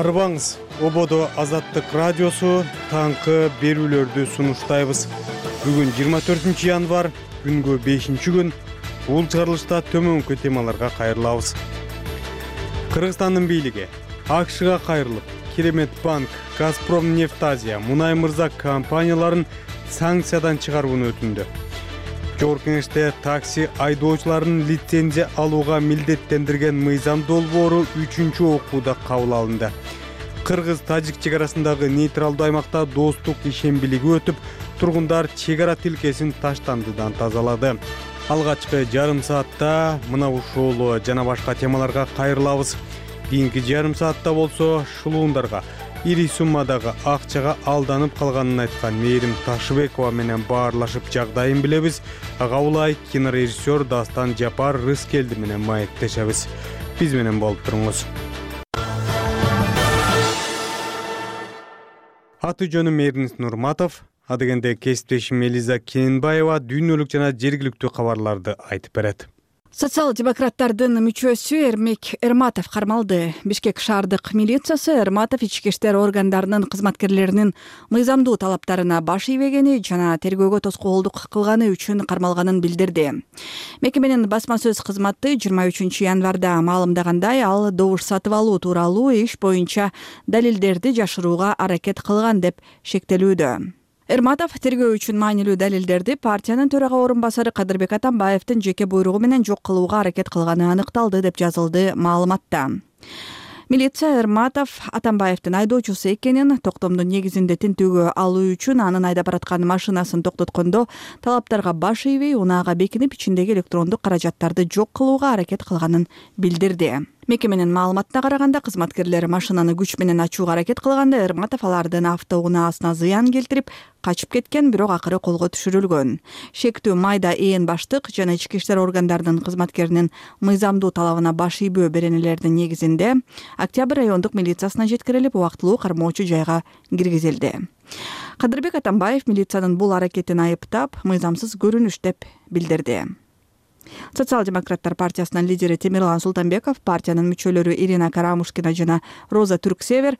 Арыбаңыз, Ободо Азаттык радиосу таңкы берүүлөрдү сунуштайбыз. Бүгүн 24 январ, күнгө 5-күн. Бул чыгарылышта төмөнкү темаларга кайрылабыз. Кыргызстандын бийлиги АКШга кайрылып, Керемет банк, Газпром Нефтазия, Мунай Мырза компанияларын санкциядан чыгарууну өтүндү. Жогорку Кеңеште такси айдоочуларын лицензия алууга милдеттендирген мыйзам долбоору 3-чү окууда кабыл алынды. Кыргыз-Тажик чегарасындагы нейтралдуу аймакта достук ишембилиги өтүп, тургундар чегара тилкесин таштандыдан тазалады. Алгачкы жарым саатта мына ушул жана башка темаларга кайрылабыз. Кийинки жарым саатта болсо шулуундарга ири суммадагы акчага алданып калганын айткан Мээрим Ташыбекова менен баарлашып жагдайын билебиз. Ага кинорежиссер Дастан Жапар Рыскелди менен маектешебиз. Биз менен болуп туруңуз. Аты жөнүм Мээринис Нурматов, адегенде кесиптешим Элиза Кененбаева дүйнөлүк жана жергиликтүү кабарларды айтып берет. Социал-демократтардын мүчөсү Эрмек Эрматов кармалды. Бишкек шаардык милициясы Эрматов ички иштер органдарынын кызматкерлеринин мыйзамдуу талаптарына баш ийбегени жана тергөөгө тоскоолдук кылганы үчүн кармалганын билдирди. Мекеменин басма сөз кызматы 23 январда маалымдагандай, ал добуш сатып алуу тууралуу иш боюнча далилдерди жашырууга аракет кылган деп шектелүүдө. Эрматов тергөө үчүн маанилүү далилдерди партиянын төрага орун басары Кадырбек Атамбаевдин жеке буйругу менен жок кылууга аракет кылганы аныкталды деп жазылды маалыматта. Милиция Эрматов Атамбаевдин айдоочусу экенин, токтомдун негизинде тинтүүгө алуу үчүн анын айдап бараткан машинасын токтоткондо талаптарга баш ийбей, унаага бекинип ичиндеги электрондук каражаттарды жок кылууга аракет кылганын билдирди. Мекеменин маалыматына караганда, кызматкерлер машинаны күч менен ачууга аракет кылганда Эрматов алардын автоунаасына зыян келтирип, качып кеткен, бирок акыры колго түшүрүлгөн. Шектүү майда ээн баштык жана ички иштер органдарынын кызматкеринин мыйзамдуу талабына баш ийбөө беренелердин негизинде Октябрь райондук милициясына жеткирилип, убактылуу кармоочу жайга киргизилди. Кадырбек Атамбаев милициянын бул аракетин айыптап, мыйзамсыз көрүнүш деп билдирди. Социал-демократтар партиясынын лидери Темирлан Султанбеков, партиянын мүчөлөрү Ирина Карамушкина жана Роза Түрксевер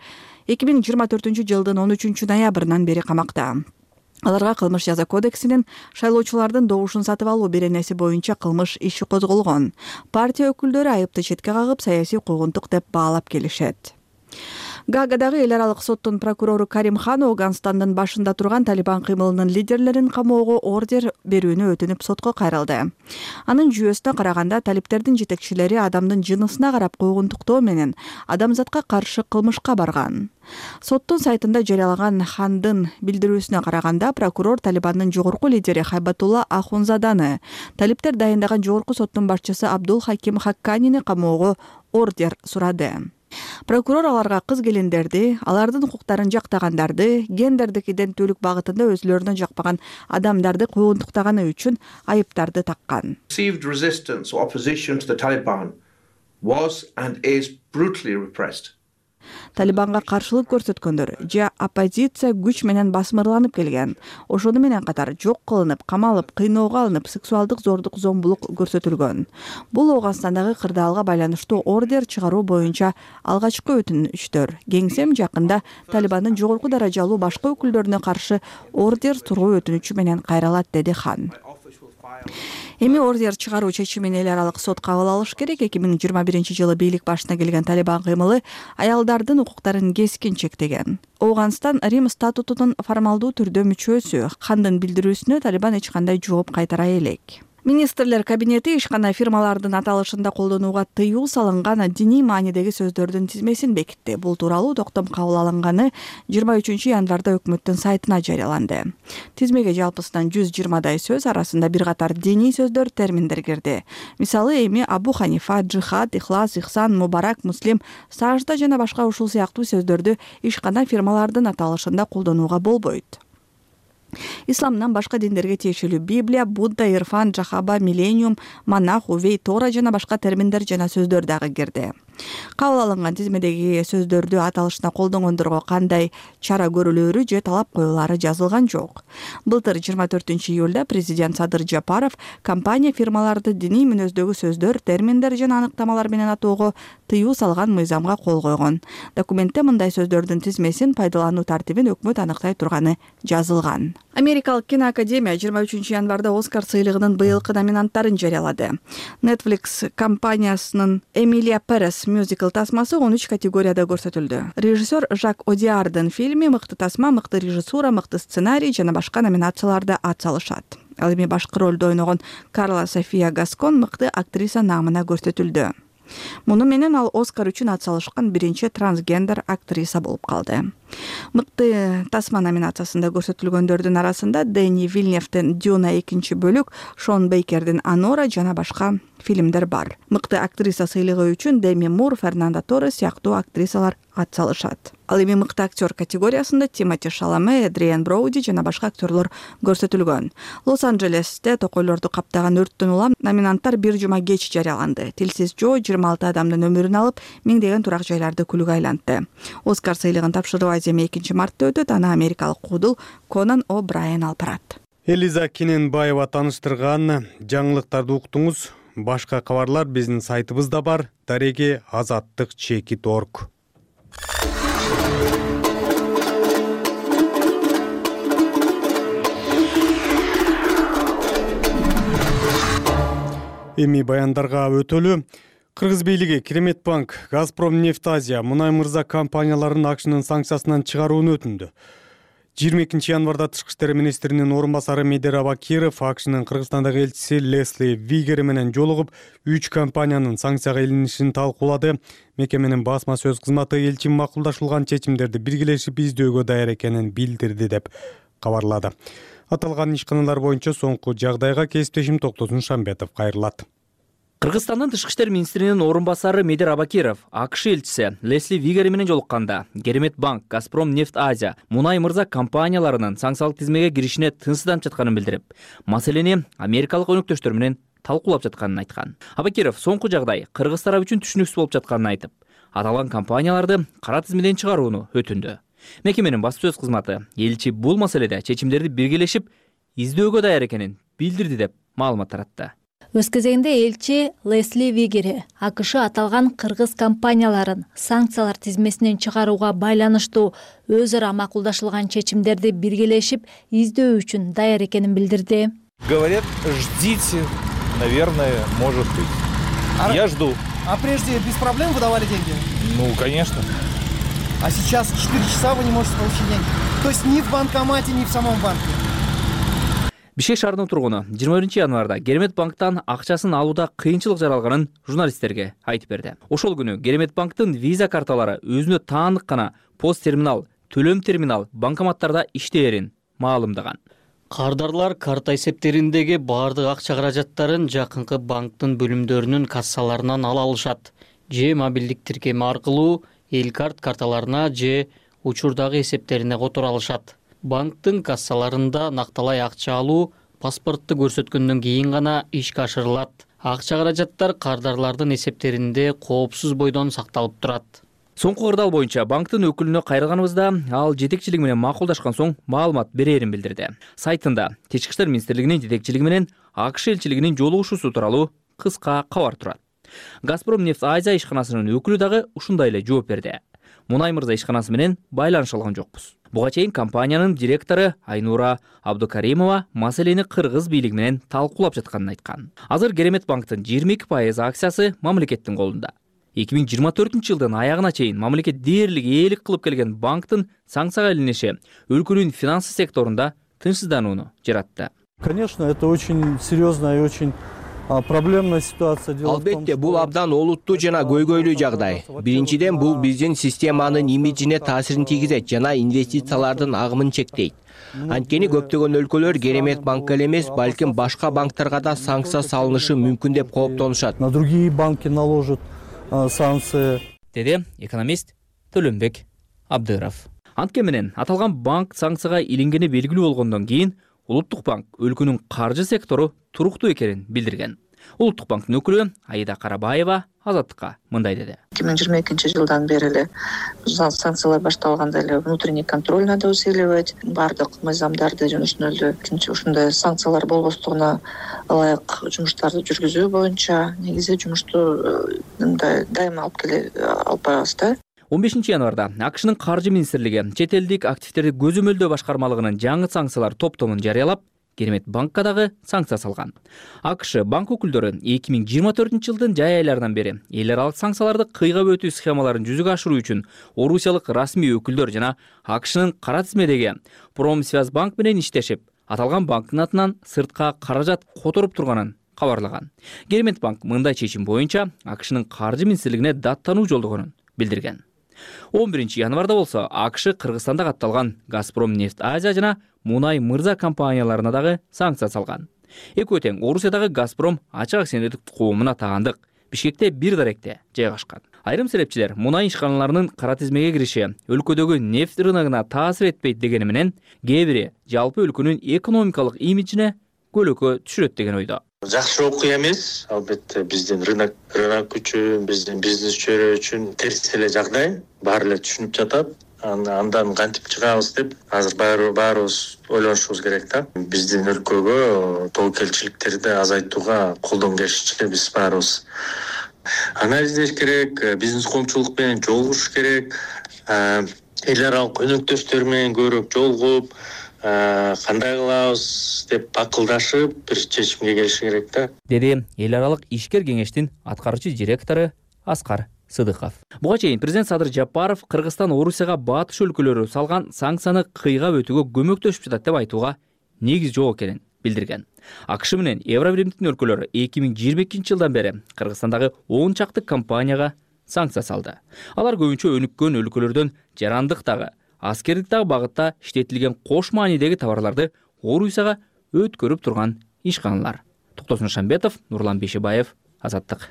2024 жылдын 13 ноябрынан бери камакта. Аларга кылмыш жаза кодексинин шайлоочулардын добушун сатып алуу беренеси боюнча кылмыш иши козголгон. Партия өкүлдөрү айыпты четке кагып, саясий куугунтук деп баалап келишет. Гаагадагы эл аралык соттун прокурору Карим Хан Ооганстандын башында турган Талибан кыймылынын лидерлерин камоого ордер берүүнү өтүнүп сотко кайрылды. Анын жүйөсүнө караганда, талиптердин жетекчилери адамдын жынысына карап куугунтуктоо менен адамзатка каршы кылмышка барган. Соттун сайтында жарыялаган Хандын билдирүүсүнө караганда, прокурор Талибандын жогорку лидери Хайбатулла Ахунзаданы, талиптер дайындаган жогорку соттун башчысы Абдул Хаким Хакканини камоого ордер сурады. Прокурор аларга кыз келиндерди, алардын укуктарын жактагандарды, гендердик иденттүүлүк багытында өзүлөрүнө жакпаган адамдарды куугунтуктаганы үчүн айыптарды таккан. Perceived resistance or opposition to the Taliban was and is brutally repressed. Талибанга каршылык көрсөткөндөр же оппозиция күч менен басмырланып келген. Ошону менен катар жок кылынып, камалып, кыйноого алынып, сексуалдык зордук, зомбулук көрсөтүлгөн. Бул Ооганстандагы кырдаалга байланыштуу ордер чыгаруу боюнча алгачкы өтүнүчтөр. Кеңсем жакында Талибандын жогорку даражалуу башка өкүлдөрүнө каршы ордер туруу өтүнүчү менен кайралат, деди Хан. Эми ордер чыгаруу чечимин эл аралык сот кабыл алыш керек. 2021 жылы бийлик башына келген Талибан кыймылы аялдардын укуктарын кескин чектеген. Ооганстан Рим статутунун формалдуу түрдө мүчөсү. Хандын билдирүүсүнө Талибан эч кандай жооп кайтара элек. Министрлер кабинети ишкана фирмалардын аталышында колдонууга тыюу салынган диний маанидеги сөздөрдүн тизмесин бекитти. Бул тууралуу токтом кабыл алынганы 23 январда өкмөттүн сайтына жарыяланды. Тизмеге жалпысынан 120дай сөз, арасында бир катар диний сөздөр, терминдер кирди. Мисалы, эми Абу Ханифа, джихад, ихлас, ихсан, мубарак, муслим, сажда жана башка ушул сыяктуу сөздөрдү ишкана фирмалардын аталышында колдонууга болбойт. Исламдан башка диндерге тиешелүү Библия, Будда, Ирфан, Жахаба, Миллениум, Монах, Увей, Тора жана башка терминдер жана сөздөр дагы кирди. Кабыл алынган тизмедеги сөздөрдү аталышына колдонгондорго кандай чара көрүлөрү же талап коюлары жазылган жок. Былтыр 24-июлда президент Садыр Жапаров компания фирмаларды диний мүнөздөгү сөздөр, терминдер жана аныктамалар менен атоого тыюу салган мыйзамга кол койгон. Документте мындай сөздөрдүн тизмесин пайдалануу тартибин өкмөт аныктай турганы жазылган. Америкалык киноакадемия 23-январда Оскар сыйлыгынын быйылкы номинанттарын жарыялады. Netflix компаниясынын Эмилия Перес мюзикл тасмасы 13 категорияда көрсөтүлдү. Режиссер Жак Одиардын фильми мыкты тасма, мыкты режиссура, мыкты сценарий жана башка номинацияларда ат салышат. Ал эми башкы ролдо ойногон Карла София Гаскон мыкты актриса наамына көрсөтүлдү. Муну менен ал Оскар үчүн ат салышкан биринчи трансгендер актриса болуп калды. Мыкты тасма номинациясында көрсөтүлгөндөрдүн арасында Дэнни Вильневдин Дюна 2-бөлүк, Шон Бейкердин Анора жана башка фильмдер бар. Мыкты актриса сыйлыгы үчүн Деми Мур, Фернандо Торрес сыяктуу актрисалар ат салышат. Ал эми мыкты актер категориясында Тимоти Шаламе, Эдриан Броуди жана башка актерлор көрсөтүлгөн. Лос-Анджелесте токойлорду каптаган өрттөн улам номинанттар бир жума кеч жарыяланды. Тилсиз Жо 26 адамдын өмүрүн алып, миңдеген турак жайларды күлгө айлантты. Оскар сыйлыгын тапшыруу аземи 2-мартта өтөт, аны америкалык куудул Конан О'Брайен алып барат. Элиза Кененбаева тааныштырган жаңылыктарды уктуңуз. Башка кабарлар биздин сайтыбызда бар. Дареги azаттык.org. Эми баяндарга өтөлү. Кыргыз бийлиги Кереметбанк, Газпромнефть Азия, Мунай Мырза компанияларын акчынын санкциясынан чыгарууну өтүндү. 22 январда Тышкы иштер министринин орун басары Медер Абакиров акчынын Кыргызстандагы элчиси Лесли Вигер менен жолугуп, 3 компаниянын санкцияга илинишин талкуулады. Мекеменин басма сөз кызматы элчин макулдашылган чечимдерди биргелешип издөөгө даяр экенин билдирди деп кабарлады. Аталган ишканалар боюнча соңку жагдайга кесиптешим Токтосун Шамбетов кайрылат. Кыргызстандын Тышкы иштер министринин орун басары Медер Абакиров АКШ элчиси Лесли Вигер менен жолукканда Кереметбанк, Газпромнефть Азия, Мунай Мырза компанияларынын санкциялык тизмеге киришине тынчсызданып жатканын билдирип, маселени америкалык өнөктөштөр менен талкуулап жатканын айткан. Абакиров соңку жагдай Кыргыз тарап үчүн түшүнүксүз болуп жатканын айтып, аталган компанияларды кара тизмеден чыгарууну өтүндү. Мекеменин басма сөз кызматы элчи бул маселеде чечимдерди биргелешип издөөгө даяр экенин билдирди деп маалымат таратты. Өз кезегинде элчи Лесли Вигер АКШ аталган кыргыз компанияларын санкциялар тизмесинен чыгарууга байланыштуу өз ара макулдашылган чечимдерди биргелешип издөө үчүн даяр экенин билдирди. Говорят, ждите, наверное, может быть. Я жду. А прежде без проблем выдавали деньги? Ну, конечно. А сейчас 4 часа вы не можете получить деньги? То есть ни в банкомате, ни в самом банке? Бишкек шаарынын тургуну 21 январда Кереметбанктан акчасын алууда кыйынчылык жаралганын журналисттерге айтып берди. Ошол күнү Кереметбанктын виза карталары өзүнө таандык гана пост терминал, төлөм терминал банкоматтарда иштээрин маалымдаган. Кардарлар карта эсептериндеги баардык акча каражаттарын жакынкы банктын бөлүмдөрүнүн кассаларынан ала алышат. Же мобилдик тиркеме аркылуу Элкарт карталарына же учурдагы эсептерине которо алышат. Банктын кассаларында накталай акча алуу паспортты көрсөткөндөн кийин гана ишке ашырылат. Акча каражаттар кардарлардын эсептеринде коопсуз бойдон сакталып турат. Соңку кырдаал боюнча банктын өкүлүнө кайрылганыбызда ал жетекчилиги менен макулдашкан соң маалымат берерин билдирди. Сайтында Тышкы иштер министрлигинин жетекчилиги менен АКШ элчилигинин жолугушуусу тууралуу кыска кабар турат. Газпромнефть Азия ишканасынын өкүлү дагы ушундай эле жооп берди. Мунай Мырза ишканасы менен байланыша алган жокпуз. Буга чейин компаниянын директору Айнура Абдукаримова маселени кыргыз бийлиги менен талкуулап жатканын айткан. Азыр Кереметбанктын 22% акциясы мамлекеттин колунда. 2024-жылдын аягына чейин мамлекет дээрлик ээлик кылып келген банктын санкцияга илиниши өлкөнүн финансы секторунда тынчсызданууну жаратты. Конечно, это очень серьезная и очень проблемная ситуация. Албетте, бул абдан олуттуу жана көйгөйлүү жагдай. Биринчиден, бул биздин системанын имиджине таасирин тийгизет жана инвестициялардын агымын чектейт. Анткени көптөгөн өлкөлөр Кереметбанкка эле эмес, балким башка банктарга да санкция салынышы мүмкүн деп кооптонушат. На другие банки наложат санкции. Деди экономист Төлөнбек Абдыров. Антке менен аталган банк санкцияга илингени белгилүү болгондон кийин Улуттук банк өлкөнүн каржы сектору туруктуу экенин билдирген. Улуттук банктын өкүлү Аида Карабаева Азаттыкка мындай деди. 2022 жылдан бери эле санкциялар башталганда эле внутренний контроль надо усиливать. Бардык мыйзамдарды жана ушундай санкциялар болбостугуна ылайык жумуштарды жүргүзүү боюнча негизи жумушту дайыма алып барабыз да. 15 январда АКШнын каржы министрлиги чет элдик активдерди көзөмөлдөө башкармалыгынын жаңы санкциялар топтомун жарыялап, Керемет банкка дагы санкция салган. АКШ банк өкүлдөрү 2024 жылдын жай айларынан бери эл аралык санкцияларды кыйгап өтүү схемаларын жүзүгө ашыруу үчүн орусиялык расмий өкүлдөр жана АКШнын кара тизмедеги Промсвязьбанк менен иштешип, аталган банктын атынан сыртка каражат которуп турганын кабарлаган. Керемет банк мындай чечим боюнча АКШнын каржы министрлигине даттануу жолдогонун билдирген. 11 январда болсо АКШ Кыргызстанда катталган Газпром нефть Азия жана Мунай Мырза компанияларына дагы санкция салган. Экөө тең Орусиядагы Газпром ачык акционерлик коомуна таандык Бишкекте бир даректе жайгашкан. Айрым серепчилер мунай ишканаларынын кара тизмеге кириши өлкөдөгү нефть рыногуна таасир этпейт дегени менен, кээ бири жалпы өлкөнүн экономикалык имиджине көлөкө түшүрөт деген ойдо. Жакшы окуя эмес, албетте биздин рынок үчүн, биздин бизнес чөйрө үчүн терс эле жагдай, баары эле түшүнүп жатат. Андан кантип чыгабыз деп азыр баарыбыз ойлонушубуз керек да. Биздин өлкөгө тобокелчиликтерди азайтууга колдон келишинче биз баарыбыз анализдеш керек, бизнес коомчулук менен жолугуш керек, эл аралык өнөктөштөр менен көбүрөөк жолугуп, кандай кылабыз деп акылдашып бир чечимге келиш керек да. Деди эл аралык ишкер кеңештин аткаруучу директору Аскар Сыдыков. Буга чейин президент Садыр Жапаров Кыргызстан Орусияга батыш өлкөлөрү салган санкцияны кыйгап өтүүгө көмөктөшүп жатат деп айтууга негиз жок экенин билдирген. АКШ менен Евробиримдин өлкөлөрү 2022 жылдан бери Кыргызстандагы 10 чакты компанияга санкция салды. Алар көбүнчө өнүккөн өлкөлөрдөн жарандык дагы, аскердик дагы багытта иштетилген кош маанидеги товарларды Орусияга өткөрүп турган ишканалар. Токтосун Шамбетов, Нурлан Бейшебаев, Азаттык.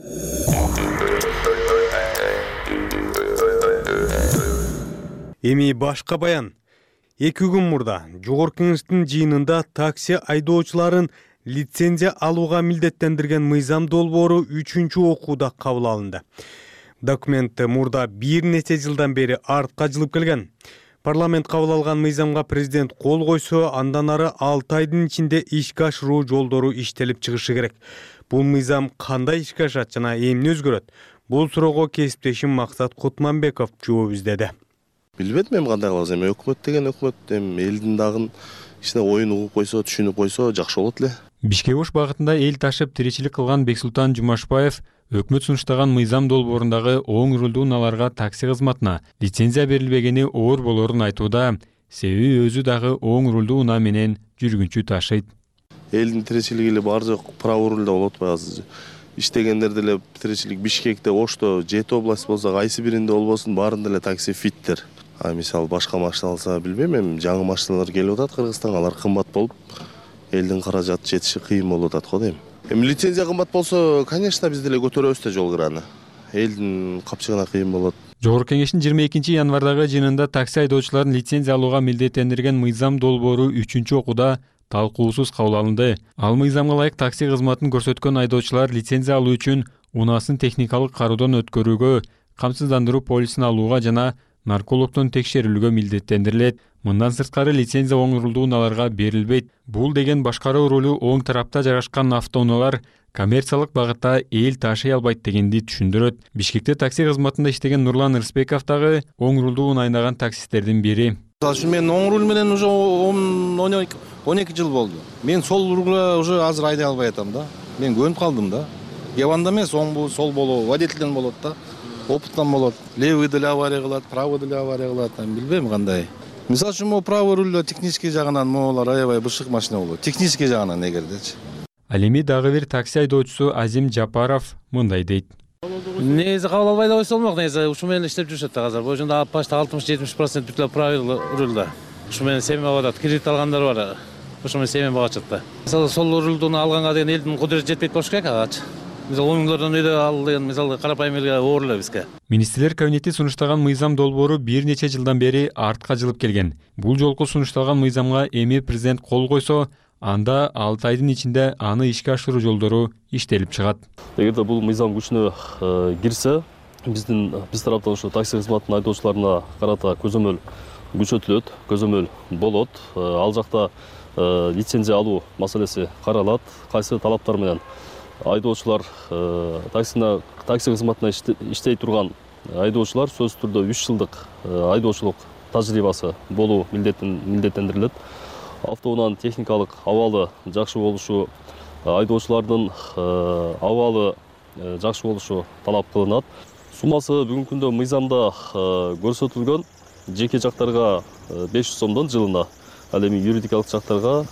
Эми башка баян. 2 күн мурда Жогорку Кеңештин жыйынында такси айдоочуларын лицензия алууга милдеттендирген мыйзам долбоору 3-чү окууда кабыл алынды. Документ мурда бир нече жылдан бери артка жылып келген. Парламент кабыл алган мыйзамга президент кол койсо, андан ары 6 айдын ичинде ишке ашыруу жолдору иштелип чыгышы керек. Бул мыйзам кандай ишке ашат жана эмне өзгөрөт? Бул суроого кесиптешим Максат Кутманбеков жооп издеди. Билбедим эми кандай кылабыз, эми өкмөт деген өкмөт, эми элдин дагы ичине оюн угуп койсо, түшүнүп койсо жакшы болот эле. Бишкек-Ош багытында эл ташып тиричилик кылган Бексултан Жумашбаев өкмөт сунуштаган мыйзам долбоорундагы оң рулдуу унааларга такси кызматына лицензия берилбегени оор болорун айтууда, себеби өзү дагы оң рулдуу унаа менен жүргүнчү ташыйт. Элдин тиричилиги эле бар жок право рулда болот атпайбы азыр. Иштегендер деле тиричилик Бишкекте, Ошто, 7 область болсо, кайсы биринде болбосун, баарында эле такси фиттер. Мисалы башка машина алса билбейм, эми жаңы машиналар келип атат Кыргызстанга, алар кымбат болуп, элдин каражаты жетиши кыйын болуп атат го дейм. Эми лицензия кымбат болсо, конечно, биз деле көтөрөбүз да жол кыраны. Элдин капчыгына кыйын болот. Жогорку Кеңештин 22 январдагы жыйынында такси айдоочуларын лицензия алууга милдеттендирген мыйзам долбоору 3-чү окууда талкуусуз кабыл алынды. Ал мыйзамга ылайык такси кызматын көрсөткөн айдоочулар лицензия алуу үчүн унаасын техникалык кароодон өткөрүүгө, камсыздандыруу полисин алууга жана наркологдон текшерилүүгө милдеттендирилет. Мындан сырткары лицензия оң рулдуу унааларга берилбейт. Бул деген башкаруу рулу оң тарапта жайгашкан автоунаалар коммерциялык багытта эл ташый албайт дегенди түшүндүрөт. Бишкекте такси кызматында иштеген Нурлан Рысбеков дагы оң рулдуу унаа айнаган таксисттердин бири. Мен оң рул менен уже 12 жыл болду. Мен сол рулга уже азыр айдай албай атам да. Мен көнүп калдым да. Кебанда эмес, оң сол болобу, водительден болот да. Опыттан болот. Левый деле авария кылат, правый деле авария кылат, билбейм кандай. Мисалы үчүн могу правый рулда технический жагынан моголар аябай бышык машина болот. Технический жагынан эгердечи. Ал эми дагы бир такси айдоочусу Азим Жапаров мындай дейт. Негизи кабыл албай да койсо болмок, негизи ушу менен иштеп жүрүшөт да азыр. Бул жерде почти 60-70% бүт эле правый рулда. Ушу менен семья багат, кредит алгандар бар. Ушу менен семья багат да. Мисалы сол рулду алганга деген элдин кудурети жетпейт болуш керек агачы. мисалы 10 миңдерден үйдө ал деген мисалы карапайым элге оор эле бизге. Министрлер кабинети сунуштаган мыйзам долбоору бир нече жылдан бери артка жылып келген. Бул жолку сунушталган мыйзамга эми президент кол койсо, анда 6 айдын ичинде аны ишке ашыруу жолдору иштелип чыгат. Эгерде бул мыйзам күчүнө кирсе, биз тараптан ушу такси кызматынын айдоочуларына карата көзөмөл күчөтүлөт, көзөмөл болот. Ал жакта лицензия алуу маселеси каралат. Кайсы талаптар менен айдоочулар такси кызматына иштей турган айдоочулар сөзсүз түрдө 3 жылдык айдоочулук тажрыйбасы болуу милдеттендирилет. Автоунаанын техникалык абалы жакшы болушу, айдоочулардын абалы жакшы болушу талап кылынат. Суммасы бүгүнкү күндө мыйзамда көрсөтүлгөн, жеке жактарга 500 сомдон жылына, ал эми юридикалык жактарга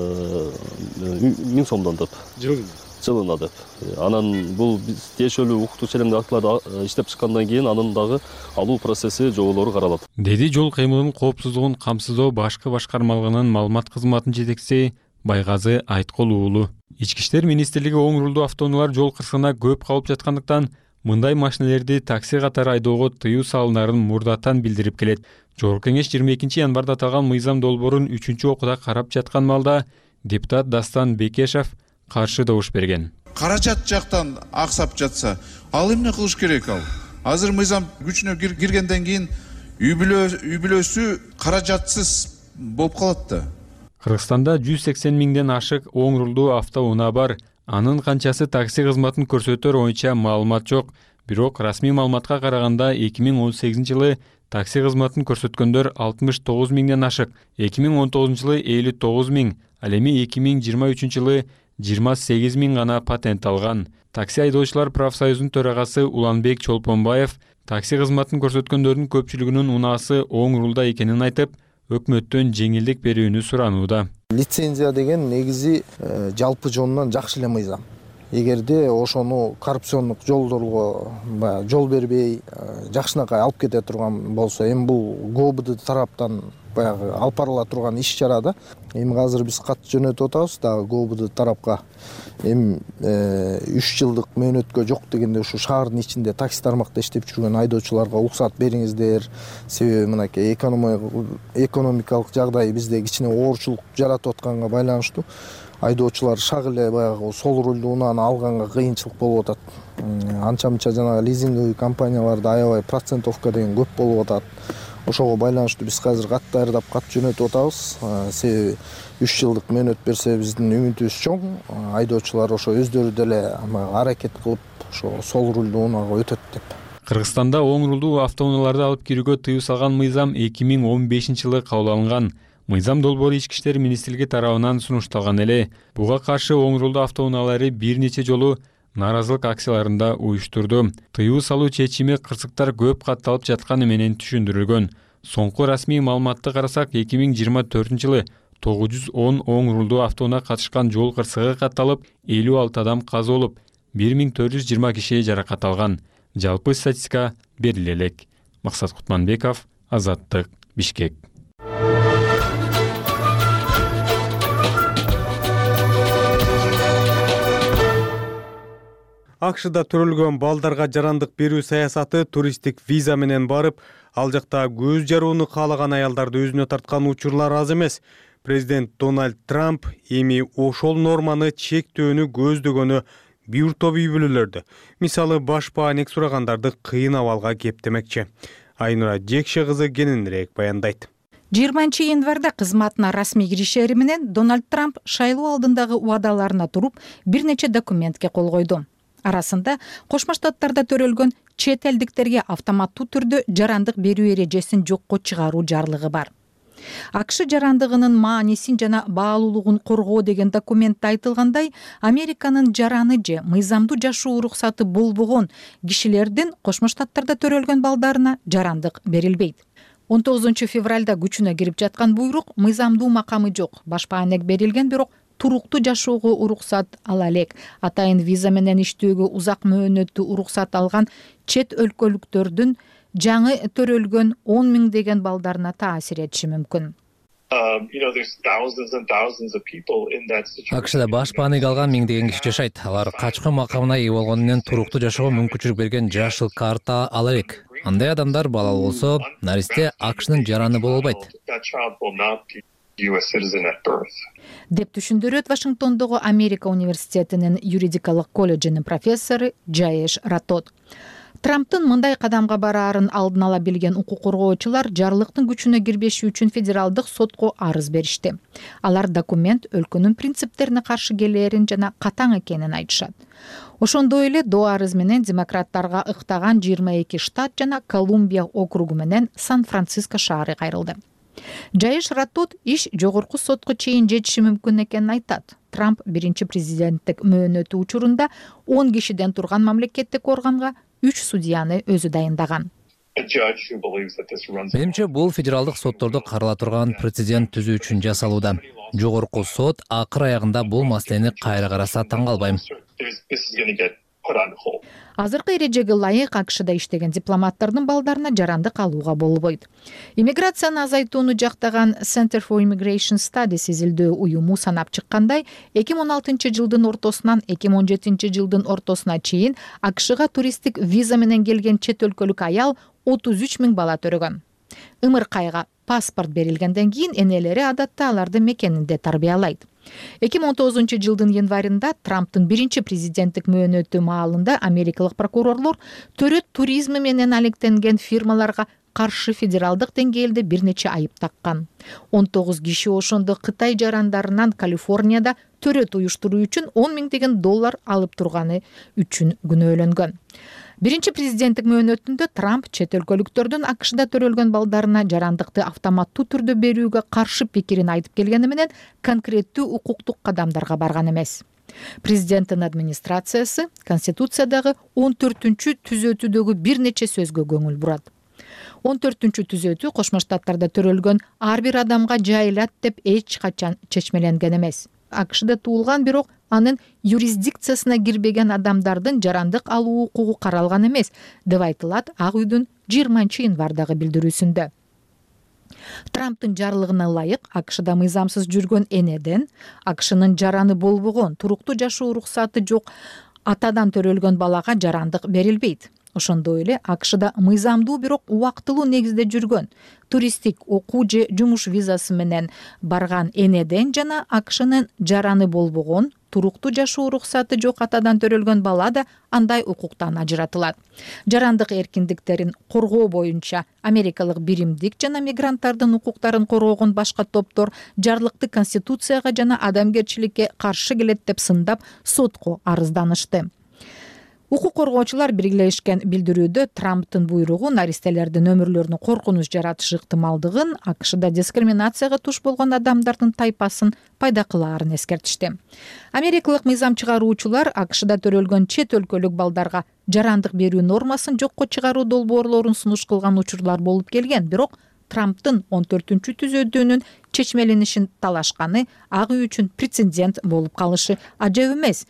1000 сомдон деп. Жылына деп. Анан бул тиешелүү укуктук ченемдик актыларды иштеп чыккандан кийин анын дагы алуу процесси жоболору каралат. Деди жол кыймылынын коопсуздугун камсыздоо башкы башкармалыгынын маалымат кызматынын жетекчиси Байгазы Айткол уулу. Ички иштер министрлиги оң рулдуу автоунаалар жол кырсыгына көп калып жаткандыктан мындай машинелерди такси катары айдоого тыюу салынарын мурдатан билдирип келет. Жогорку кеңеш 22 январда аталган мыйзам долбоорун 3-чү окууда карап жаткан маалда депутат Дастан Бекешев каршы добуш берген. Каражат жактан аксап жатса, ал эмне кылыш керек ал? Азыр мыйзам күчүнө киргенден кийин үй бүлөсү каражатсыз болуп калат да. Кыргызстанда 180 миңден ашык оң рулдуу автоунаа бар. Анын канчасы такси кызматын көрсөтөр боюнча маалымат жок. Бирок расмий маалыматка караганда 2018 жылы такси кызматын көрсөткөндөр 69 миңден ашык, 2019 жылы 59 миң, ал эми 2023 жылы 28 миң гана патент алган. Такси айдоочулар профсоюзунун төрагасы Уланбек Чолпонбаев такси кызматын көрсөткөндөрдүн көпчүлүгүнүн унаасы оң рулда экенин айтып, өкмөттөн жеңилдик берүүнү суранууда. Лицензия деген негизи жалпы жонунан жакшы эле мыйзам. Эгерде ошону коррупциондук жолдорго жол бербей жакшынакай алып кете турган болсо, эми бул ГОБД тараптан баягы алып барыла турган иш чара да. Эми азыр биз кат жөнөтүп атабыз дагы ГОБД тарапка. Эми 3 жылдык мөөнөткө жок дегенде ушу шаардын ичинде такси тармакта иштеп жүргөн айдоочуларга уруксат бериңиздер. Себеби мынакей экономикалык жагдай бизде кичине оорчулук жаратып атканга байланыштуу айдоочулар шак эле баягы сол рулдуу унааны алганга кыйынчылык болуп атат. Анча-мынча жанагы лизинговый компанияларда аябай процентовка деген көп болуп атат. Ошого байланыштуу биз азыр кат даярдап кат жөнөтүп атабыз. Себеби 3 жылдык мөөнөт берсе биздин үмүтүбүз чоң. Айдоочулар ошо өздөрү деле аракет кылып ошо сол рулдуу унаага өтөт деп. Кыргызстанда оң рулдуу автоунааларды алып кирүүгө тыюу салган мыйзам 2015 жылы кабыл алынган. Мыйзам долбоору Ички иштер министрлиги тарабынан сунушталган эле. Буга каршы оң рулдуу автоунаалары бир нече жолу нааразылык акцияларында уюштурду. Тыюу салуу чечими кырсыктар көп катталып жатканы менен түшүндүрүлгөн. Соңку расмий маалыматты карасак, 2024 жылы 910 оң рулдуу автоунаа катышкан жол кырсыгы катталып, 56 адам каза болуп, 1420 киши жаракат алган. Жалпы статистика бериле элек. Максат Кутманбеков, Азаттык, Бишкек. Акшда төрөлгөн балдарга жарандык берүү саясаты туристтик виза менен барып, ал жакта көз жарууну каалаган аялдарды өзүнө тарткан учурлар аз эмес. Президент Дональд Трамп эми ошол норманы чектөөнү көздөгөнү бир топ үй бүлөлөрдү, мисалы баш бааник сурагандарды кыйын абалга кептемекчи. Айнура Жекше кызы кененирээк баяндайт. 20 январда кызматына расмий киришери менен Дональд Трамп шайлоо алдындагы убадаларына туруп бир нече документке кол койду. Арасында Кошмо Штаттарда төрөлгөн чет элдиктерге автоматтуу түрдө жарандык берүү эрежесин жокко чыгаруу жарлыгы бар. АКШ жарандыгынын маанисин жана баалуулугун коргоо деген документте айтылгандай, Американын жараны же мыйзамдуу жашоо уруксаты болбогон кишилердин Кошмо Штаттарда төрөлгөн балдарына жарандык берилбейт. 19 февралда күчүнө кирип жаткан буйрук мыйзамдуу макамы жок, баш бааник берилген, бирок туруктуу жашоого уруксат ала элек. Атайын виза менен иштөөгө узак мөөнөттүү уруксат алган чет өлкөлүктөрдүн жаңы төрөлгөн 10 миң деген балдарына таасир этиши мүмкүн. акшда баш бааныйга алган миңдеген киши жашайт. Алар качкын макамына ээ болгону менен туруктуу жашоого мүмкүнчүлүк берген жашыл карта ала элек. Андай адамдар балалуу болсо, наристе акшнын жараны боло албайт. деп түшүндүрөт Вашингтондогу Америка университетинин юридикалык колледжинин профессору Джаеш Ратот. Трамптын мындай кадамга бараарын алдын ала билген укук коргоочулар жарлыктын күчүнө кирбеши үчүн федералдык сотко арыз беришти. Алар документ өлкөнүн принциптерине каршы келээрин жана катаң экенин айтышат. Ошондой эле доо арыз менен демократтарга ыктаган 22 штат жана Колумбия округу менен Сан-Франциско шаары кайрылды. Джаеш Ратот иш жогорку сотко чейин жетиши мүмкүн экенин айтат. Трамп биринчи президенттик мөөнөтү учурунда 10 кишиден турган мамлекеттик органга 3 судьяны өзү дайындаган. Менимче бул федералдык соттордо карала турган прецедент түзүү үчүн жасалууда. Жогорку сот акыр аягында бул маселени кайра караса таң калбайм. Азыркы эрежеге ылайык акшда иштеген дипломаттардын балдарына жарандык алууга болбойт. Иммиграцияны азайтууну жактаган Center for Immigration Studies изилдөө уюму санап чыккандай, 2016 жылдын ортосунан 2017 жылдын ортосуна чейин акшга туристтик виза менен келген чет өлкөлүк аял 33 000 бала төрөгөн. Ымыркайга паспорт берилгенден кийин энелери адатта аларды мекенинде тарбиялайт. 2019 жылдын январында Трамптын биринчи президенттик мөөнөтү маалында америкалык прокурорлор төрөт туризми менен алектенген фирмаларга каршы федералдык деңгээлде бир нече айып таккан. 19 киши ошондо Кытай жарандарынан Калифорнияда төрөт уюштуруу үчүн $10 000 алып турганы үчүн күнөөлөнгөн. Биринчи президенттик мөөнөтүндө Трамп чет өлкөлүктөрдүн акшда төрөлгөн балдарына жарандыкты автоматтуу түрдө берүүгө каршы пикирин айтып келгени менен конкреттүү укуктук кадамдарга барган эмес. Президенттин администрациясы Конституциядагы 14-түзөтүүдөгү бир нече сөзгө көңүл бурат. 14-түзөтүү Кошмо Штаттарда төрөлгөн ар бир адамга жайылат деп эч качан чечмеленген эмес. акшда туулган, бирок анын юрисдикциясына кирбеген адамдардын жарандык алуу укугу каралган эмес, деп айтылат Ак үйдүн 20 январдагы билдирүүсүндө. Трамптын жарлыгына ылайык акшда мыйзамсыз жүргөн энеден, акшнын жараны болбогон, туруктуу жашоо уруксаты жок атадан төрөлгөн балага жарандык берилбейт. Ошондой эле акшда мыйзамдуу, бирок убактылуу негизде жүргөн, туристтик окуу же жумуш визасы менен барган энеден жана акшнын жараны болбогон, туруктуу жашоо уруксаты жок атадан төрөлгөн бала да андай укуктан ажыратылат. Жарандык эркиндиктерин коргоо боюнча америкалык биримдик жана мигранттардын укуктарын коргогон башка топтор жарлыкты Конституцияга жана адамгерчиликке каршы келет деп сындап сотко арызданышты. Укук коргоочулар биргелешкен билдирүүдө Трамптын буйругу наристелердин өмүрлөрүнө коркунуч жаратышы ыктымалдыгын, акшда дискриминацияга туш болгон адамдардын тайпасын пайда кылаарын эскертишти. Америкалык мыйзам чыгаруучулар акшда төрөлгөн чет өлкөлүк балдарга жарандык берүү нормасын жокко чыгаруу долбоорлорун сунуш кылган учурлар болуп келген, бирок Трамптын 14-түзөтүүнүн чечмеленишин талашканы Ак үй үчүн прецедент болуп калышы ажап эмес.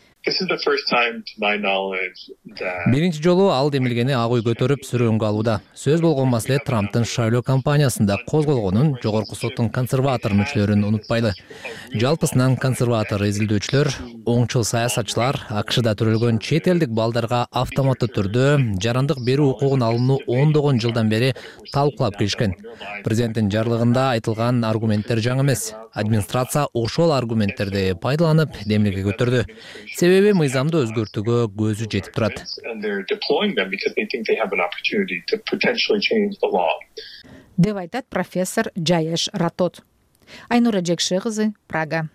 Биринчи жолу ал демилгени Ак үй көтөрүп сүрөнгө алууда. Сөз болгон маселе Трамптын шайлоо кампаниясында козголгонун жогорку соттун консерватор мүчөлөрүн унутпайлы. Жалпысынан консерватор изилдөөчүлөр, оңчул саясатчылар акшда төрөлгөн чет элдик балдарга автоматтуу түрдө жарандык берүү укугун алууну ондогон жылдан бери талкуулап келишкен. Президенттин жарлыгында айтылган аргументтер жаңы эмес. Администрация ошол аргументтерди пайдаланып демилге көтөрдү. Себеби мыйзамды өзгөртүүгө көзү жетип турат. Деп айтат профессор Джаеш Ратот. Айнура Жекше кызы, Прага.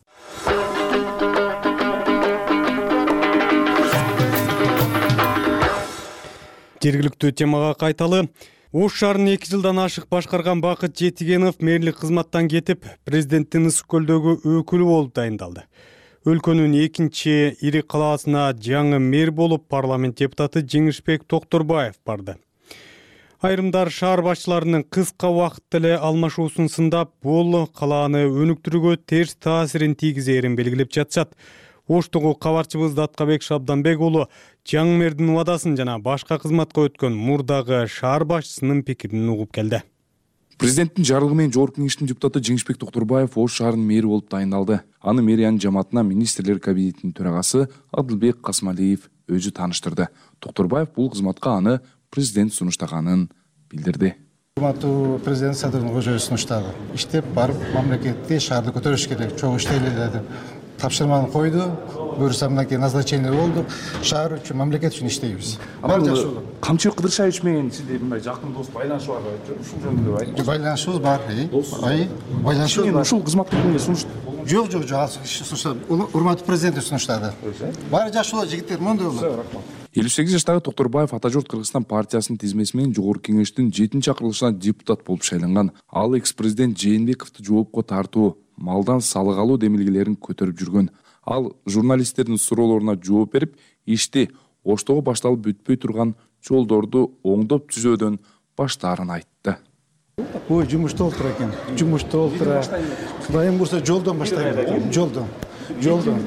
Жергиликтүү темага кайталы. Ош шаарын 2 жылдан ашык башкарган Бакыт Жетигенов мэрлик кызматтан кетип, президенттин Ысык көлдөгү өкүлү болуп дайындалды. Өлкөнүн экинчи ири калаасына жаңы мэр болуп парламент депутаты Жеңишбек Токторбаев барды. Айрымдар шаар башчыларынын кыска убакытта эле алмашуусун сындап, бул калааны өнүктүрүүгө терс таасирин тийгизээрин белгилеп жатышат. Оштогу кабарчыбыз Даткабек Шабданбек уулу жаңы мэрдин убадасын жана башка кызматка өткөн мурдагы шаар башчысынын пикирин угуп келди. Президенттин жарлыгы менен Жогорку Кеңештин депутаты Жеңишбек Токторбаев Ош шаарынын мэри болуп дайындалды. Аны мэриянын жамаатына министрлер кабинетинин төрагасы Адылбек Касмалиев өзү тааныштырды. Токторбаев бул кызматка аны президент сунуштаганын билдирди. Урматтуу президент Садырдын көзү сунуштады. Иштеп барып мамлекетти шаарды көтөрүш керек. Чогуу иштейли деп тапшырманы койду. Буюрса мынакей назначение болду. Шаар үчүн, мамлекет үчүн иштейбиз. Камчыбек Кыдыршаевич менен сизде мындай жакын дос байланыш бар деп ушул жөнүндө айтып. Байланышыбыз бар. Байланышыбыз бар. Ушул кызматты кимге сунушту? Жок, сунуштады. Урматтуу президент сунуштады. Баары жашылуу жигиттер мондой болот. 58 жаштагы Токторбаев Ата журт Кыргызстан партиясынын тизмеси менен Жогорку Кеңештин 7-чакырылышына депутат болуп шайланган. Ал экс-президент Жээнбековду жоопко тартуу, малдан салык алуу демилгелерин көтөрүп жүргөн. Ал журналисттердин суроолоруна жооп берип, ишти Оштогу башталып бүтпөй турган жолдорду оңдоп түзөөдөн баштаарын айтты. Ой, жумушта отура экен. Жумушта отура. Кудайым бурса жолдон баштайбыз. Жолдон.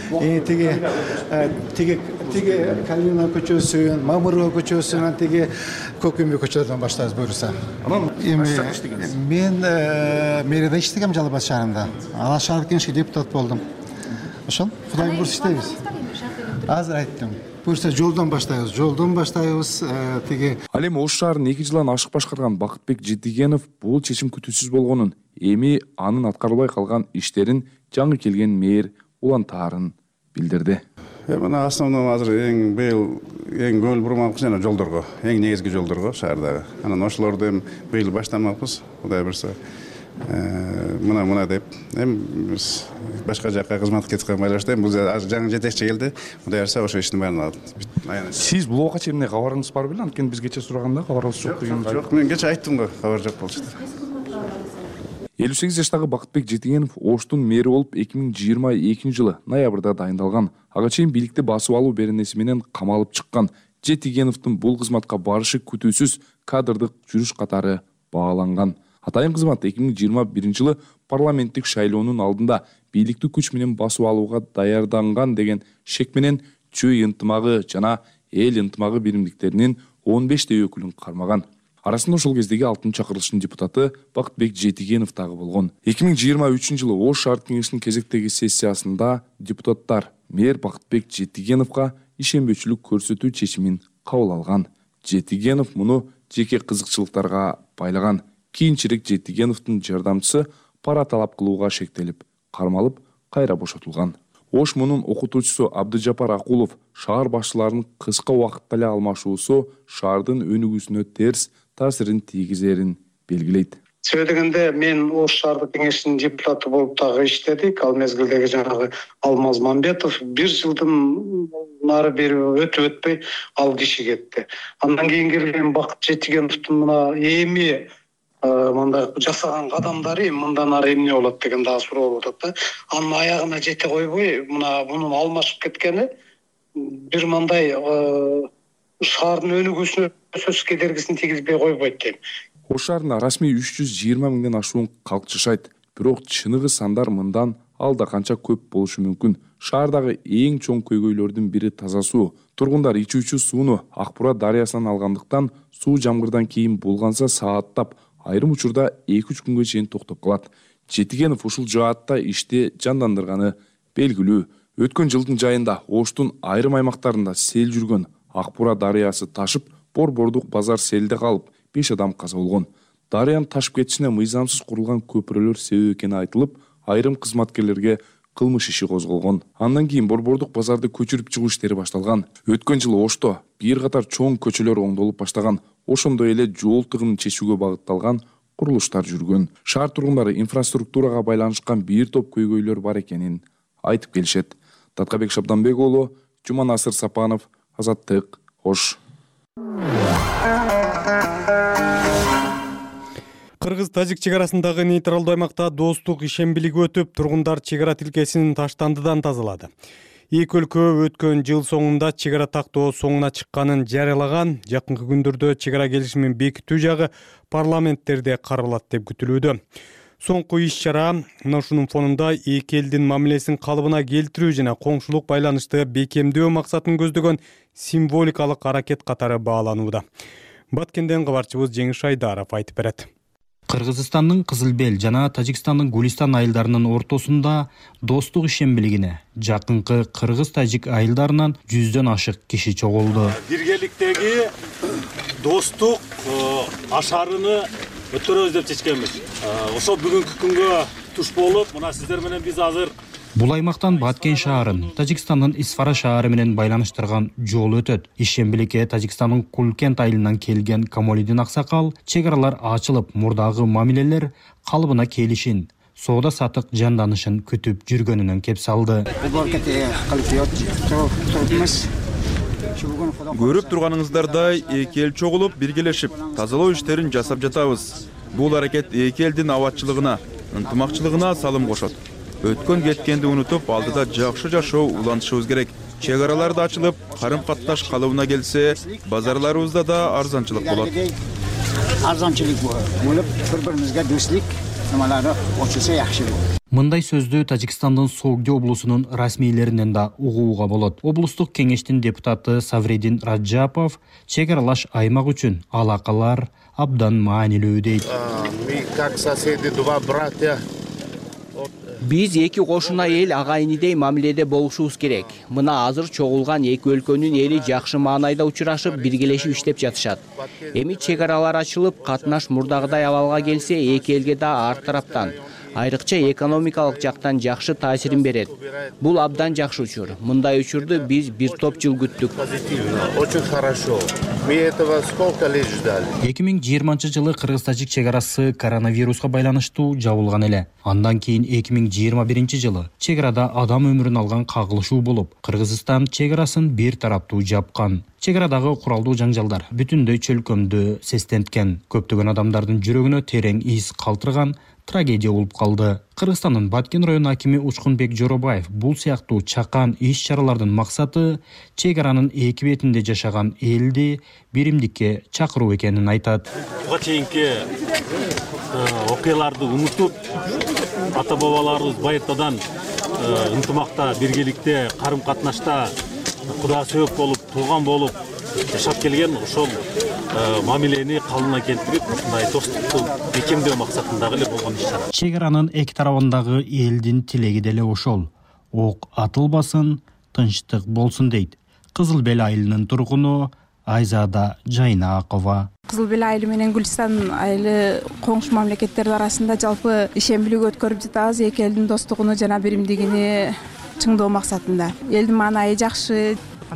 Теге Калина көчөсүн, Мамырова көчөсүнөн теге Көкөмбө көчөлөрдөн баштайбыз буюрса. Мен мэрияда иштегем Жалал Абад шаарында. Ала шаар кеңешке депутат болдум. Ошол Кудайым бурса иштейбиз. Азыр айттым. Буюрса жолдон баштайбыз. Теге Ал эми Ош шаарын 2 жылдан ашык башкарган Бакытбек Жетигенов бул чечим күтүүсүз болгонун, эми анын аткарылбай калган иштерин жаңы келген мэр улантаарын билдирди. Мына основном азыр эң көңүл бурмакпыз жана жолдорго, эң негизги жолдорго шаардагы. Анан ошолорду эми быйыл баштамакпыз. Кудай буюрса мына деп эми биз башка жакка кызматка кеткенге байланыштуу бул азыр жаңы жетекчи келди. Кудай буюрса ошо иштин баарын алат. Сиз бул убакка чейин кабарыңыз бар беле? Анткени биз кече сураганда кабарыңыз жок деген. Жок, мен кече айттым го, кабар жок болчу. 58 жаштагы Бакытбек Жетигенов Оштун мэри болуп 2022 жылы ноябрда дайындалган. Ага чейин бийликти басып алуу беренеси менен камалып чыккан. Жетигеновдун бул кызматка барышы күтүүсүз кадрдык жүрүш катары бааланган. Атайын кызмат 2021 жылы парламенттик шайлоонун алдында бийликти күч менен басып алууга даярданган деген шек менен чүй ынтымагы жана эл ынтымагы биримдиктеринин 15 өкүлүн кармаган. Арасында ошол кездеги 6-чакырылыштын депутаты Бакытбек Жетигенов дагы болгон. 2023 жылы Ош шаар кеңешинин кезектеги сессиясында депутаттар мэр Бакытбек Жетигеновго ишенбөөчүлүк көрсөтүү чечимин кабыл алган. Жетигенов муну жеке кызыкчылыктарга байлаган. Кийинчерээк Жетигеновдун жардамчысы пара талап кылууга шектелип, кармалып, кайра бошотулган. Ош мунун окутуучусу Абдыжапар Акулов шаар башчыларынын кыска убакытта эле алмашуусу шаардын өнүгүүсүнө терс таасирин тийгизерин белгилейт. Себеби дегенде мен Ош шаардык кеңешинин депутаты болуп дагы иштедик. Ал мезгилдеги жанагы Алмаз Мамбетов 1 жылдын нары бери өтпөй ал киши кетти. Андан кийин келген Бакыт Жетигеновдун мына эми мындай жасаган кадамдары мындан ары эмне болот деген дагы суроо болуп атат да. Анын аягына жете койбой, мына мунун алмашып кеткени бир мындай шаардын өнүгүүсүнө сөз кедергисин тийгизбей койбойт дейм. Ош шаарында расмий 320 миңден ашуун калк жашайт. Бирок чыныгы сандар мындан алда канча көп болушу мүмкүн. Шаардагы эң чоң көйгөйлөрдүн бири таза суу. Тургундар ичүүчү сууну Акбура дарыясынан алгандыктан суу жамгырдан кийин булганса сааттап, айрым учурда 2-3 күнгө чейин токтоп калат. Жетигенов ушул жаатта ишти жандандырганы белгилүү. Өткөн жылдын жайында Оштун айрым аймактарында сел жүргөн. Акбура дарыясы ташып, Борбордук базар селде калып, 5 адам каза болгон. Дарыянын ташып кетишине мыйзамсыз курулган көпүрөлөр себеп экени айтылып, айрым кызматкерлерге кылмыш иши козголгон. Андан кийин Борбордук базарды көчүрүп чыгуу иштери башталган. Өткөн жылы Ошто бир катар чоң көчөлөр оңдолуп баштаган. Ошондой эле жол тыгынын чечүүгө багытталган курулуштар жүргөн. Шаар тургундары инфраструктурага байланышкан бир топ көйгөйлөр бар экенин айтып келишет. Таткабек Шабданбек уулу, Жуманасыр Сапанов, Азаттык, Ош. Кыргыз-тажик чек арасындагы нейтралдуу аймакта достук ишембилиги өтүп, тургундар чек ара тилкесин таштандыдан тазалады. Эки өлкө өткөн жыл соңунда чек ара тактоо соңуна чыкканын жарыялаган. Жакынкы күндөрдө чек ара келишимин бекитүү жагы парламенттерде каралат деп күтүлүүдө. Соңку иш-чара мына ушунун фонунда эки элдин мамилесин калыбына келтирүү жана коңшулук байланышты бекемдөө максатын көздөгөн символикалык аракет катары бааланууда. Баткенден кабарчыбыз Жеңиш Айдаров айтып берет. Кыргызстандын Кызыл Бел жана Тажикстандын Гулистан айылдарынын ортосунда достук ишембилигине жакынкы кыргыз-тажик айылдарынан 100дөн ашык киши чогулду. Биргеликтеги достук ашарыны өттөрөбүз деп чечкенбиз. Ошо бүгүнкү күнгө туш болуп, мына сиздер менен биз азыр Бул аймактан Баткен шаарын Тажикстандын Исфара шаары менен байланыштырган жол өтөт. Ишембиликке Тажикстандын Кулкент айылынан келген Камолидин аксакал чек аралар ачылып, мурдагы мамилелер калыбына келишин, соода сатык жанданышын күтүп жүргөнүнөн кеп салды. Көрүп турганыңыздардай эки эл чогулуп, биргелешип, тазалоо иштерин жасап жатабыз. Бул аракет эки элдин абатчылыгына, ынтымакчылыгына салым кошот. Өткөн кеткенди унутуп, алдыда жакшы жашоо улантышыбыз керек. Чек араларды ачылып, карым катташ калыбына келсе, базарларыбызда да арзанчылык болот. Арзанчылык болуп, бири-бирибизге достук немалары очулса жакшы болот. Мындай сөздү Тажикстандын Согди облусунун расмийлеринен да угууга болот. Облустук кеңештин депутаты Савредин Раджапов чек аралаш аймак үчүн алакалар абдан маанилүү дейт. Биз эки кошуна эл агайынидей мамиледе болушубуз керек. Мына азыр чогулган эки өлкөнүн эли жакшы маанайда учурашып, биргелешип иштеп жатышат. Эми чек аралар ачылып, катнаш мурдагыдай абалга келсе, эки элге да ар тараптан, айрыкча экономикалык жактан жакшы таасирин берет. Бул абдан жакшы учур. Мындай учурду биз бир топ жыл күттүк. Очень хорошо. Мы этого сколько лет ждали. 2020-жылы кыргыз-тажик чек арасы коронавируска байланыштуу жабылган эле. Андан кийин 2021-жылы чек арада адам өмүрүн алган кагылышуу болуп, Кыргызстан чек арасын бир тараптуу жапкан. Чек арадагы куралдуу жаңжалдар бүтүндөй чөлкөмдү сестенткен, көптөгөн адамдардын жүрөгүнө терең из калтырган трагедия болуп калды. Кыргызстандын Баткен району акими Учкунбек Жоробаев бул сыяктуу чакан иш-чаралардын максаты чек аранын эки бетинде жашаган элди биримдикке чакыруу экенин айтат. Буга чейинки окуяларды унутуп, ата-бабаларыбыз байыртадан ынтымакта, биргеликте, карым-катнашта Куда сөөп болуп, тууган болуп жашап келген, ошол мамилени калыбына келтирип, ушундай достукту бекемдөө максатындагы эле болгон иш-чара. Чек аранын эки тарабындагы элдин тилеги деле ошол. Ок атылбасын, тынчтык болсун дейт. Кызыл Бел айылынын тургуну Айзада Жайнакова. Кызыл Бел айылы менен Гүлстан айылы коңшу мамлекеттер арасында жалпы ишембилик өткөрүп жатабыз. Эки элдин достугуну жана биримдигини чыңдоо максатында. Элдин маанайы жакшы,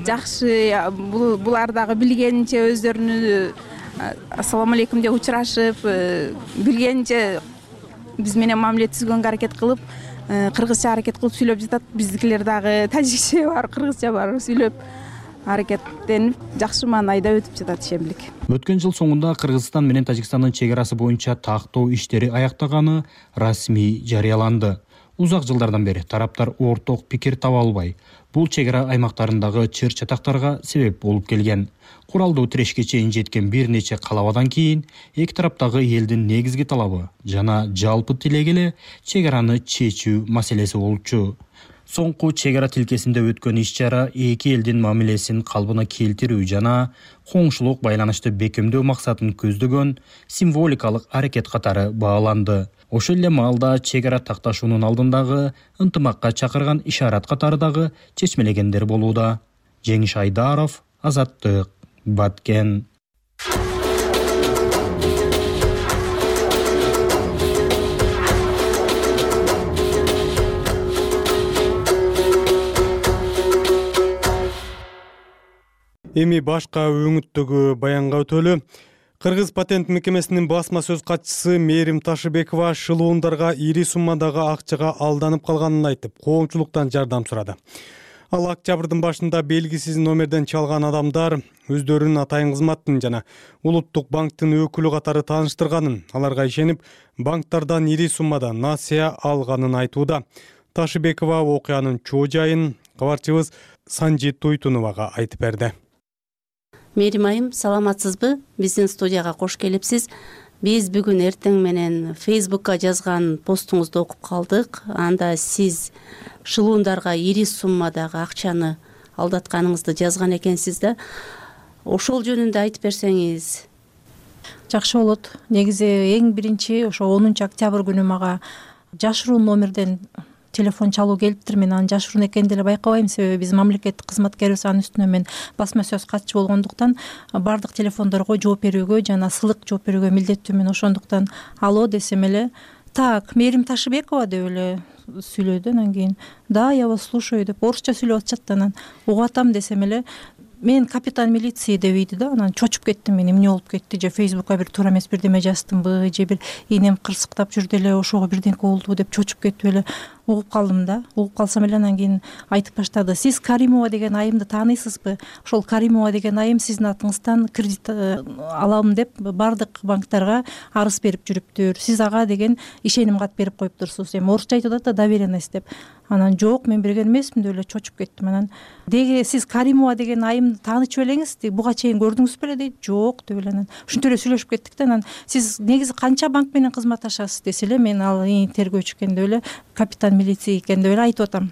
булар дагы билгенинче өздөрүнүн ассаламу алейкум деп учурашып, билгенинче биз менен мамиле түзгөнгө аракет кылып, кыргызча аракет кылып сүйлөп жатат. Биздикилер дагы тажикче бар, кыргызча бар сүйлөп аракеттенип, жакшы маанайда өтүп жатат ишембилик. Өткөн жыл соңунда Кыргызстан менен Тажикстандын чек арасы боюнча тактоо иштери аяктаганы расмий жарыяланды. Узак жылдардан бери тараптар орток пикир таба албай, бул чек ара аймактарындагы чыр-чатактарга себеп болуп келген. Куралдуу тирешке чейин жеткен бир нече калабадан кийин эки тараптагы элдин негизги талабы жана жалпы тилеги эле чек араны чечүү маселеси болчу. Соңку чек ара тилкесинде өткөн иш-чара эки элдин мамилесин калыбына келтирүү жана коңшулук байланышты бекемдөө максатын көздөгөн символикалык аракет катары бааланды. Ошол эле маалда чек ара такташуунун алдындагы ынтымакка чакырган ишарат катары дагы чечмелегендер болууда. Жеңиш Айдаров, Азаттык, Баткен. Эми башка өңүттөгү баянга өтөлү. Кыргыз патент мекемесинин басма сөз катчысы Мээрим Ташыбекова шылуундарга ири суммадагы акчага алданып калганын айтып, коомчулуктан жардам сурады. Ал октябрдын башында белгисиз номерден чалган адамдар өздөрүнүн атайын кызматтын жана Улуттук банктын өкүлү катары тааныштырганын, аларга ишенип, банктардан ири суммада насыя алганын айтууда. Ташыбекова окуянын чоо жайын кабарчыбыз Санжи Туйтуновага айтып берди. Мээрим айым, саламатсызбы? Биздин студияга кош келипсиз. Биз бүгүн эртең менен Фейсбукка жазган постуңузду окуп калдык. Анда сиз шылуундарга ири суммадагы акчаны алдатканыңызды жазган экенсиз да. Ошол жөнүндө айтып берсеңиз. Жакшы болот. Негизи эң биринчи ошо 10 октябрь күнү мага жашыруун номерден телефон чалуу келиптир. Мен анын жашыруун экенин деле байкабайм, себеби биз мамлекеттик кызматкербиз. Анын үстүнө мен басма сөз катчы болгондуктан баардык телефондорго жооп берүүгө жана сылык жооп берүүгө милдеттүүмүн. Ошондуктан алло десем эле, так, Мээрим Ташыбекова деп эле сүйлөдү. Анан кийин да, я вас слушаю деп орусча сүйлөп атышат. Анан угуп атам десем эле, мен капитан милиции деп ийди да. Анан чочуп кеттим мен, эмне болуп кетти, же фейсбукка бир туура эмес бирдеме жаздымбы, же бир энем кырсыктап жүрдү эле ошого бирдеңке болдубу деп чочуп кетип эле угуп калдым да. Угуп калсам эле анан кийин айтып баштады. Сиз Каримова деген айымды тааныйсызбы? Ошол Каримова деген айым сиздин атыңыздан кредит алам деп баардык банктарга арыз берип жүрүптүр. Сиз ага деген ишеним кат берип коюптурсуз. Эми орусча айтып атат да, доверенность деп. Анан жок, мен берген эмесмин деп эле чочуп кеттим. Анан деги сиз Каримова деген айымды таанычып элеңиз, буга чейин көрдүңүз беле дейт. Жок деп эле анан ушинтип эле сүйлөшүп кеттик да. Анан сиз негизи канча банк менен кызматташасыз десе эле, мен ал тергөөчү экен деп эле, капитан милиция экен деп эле айтып атам.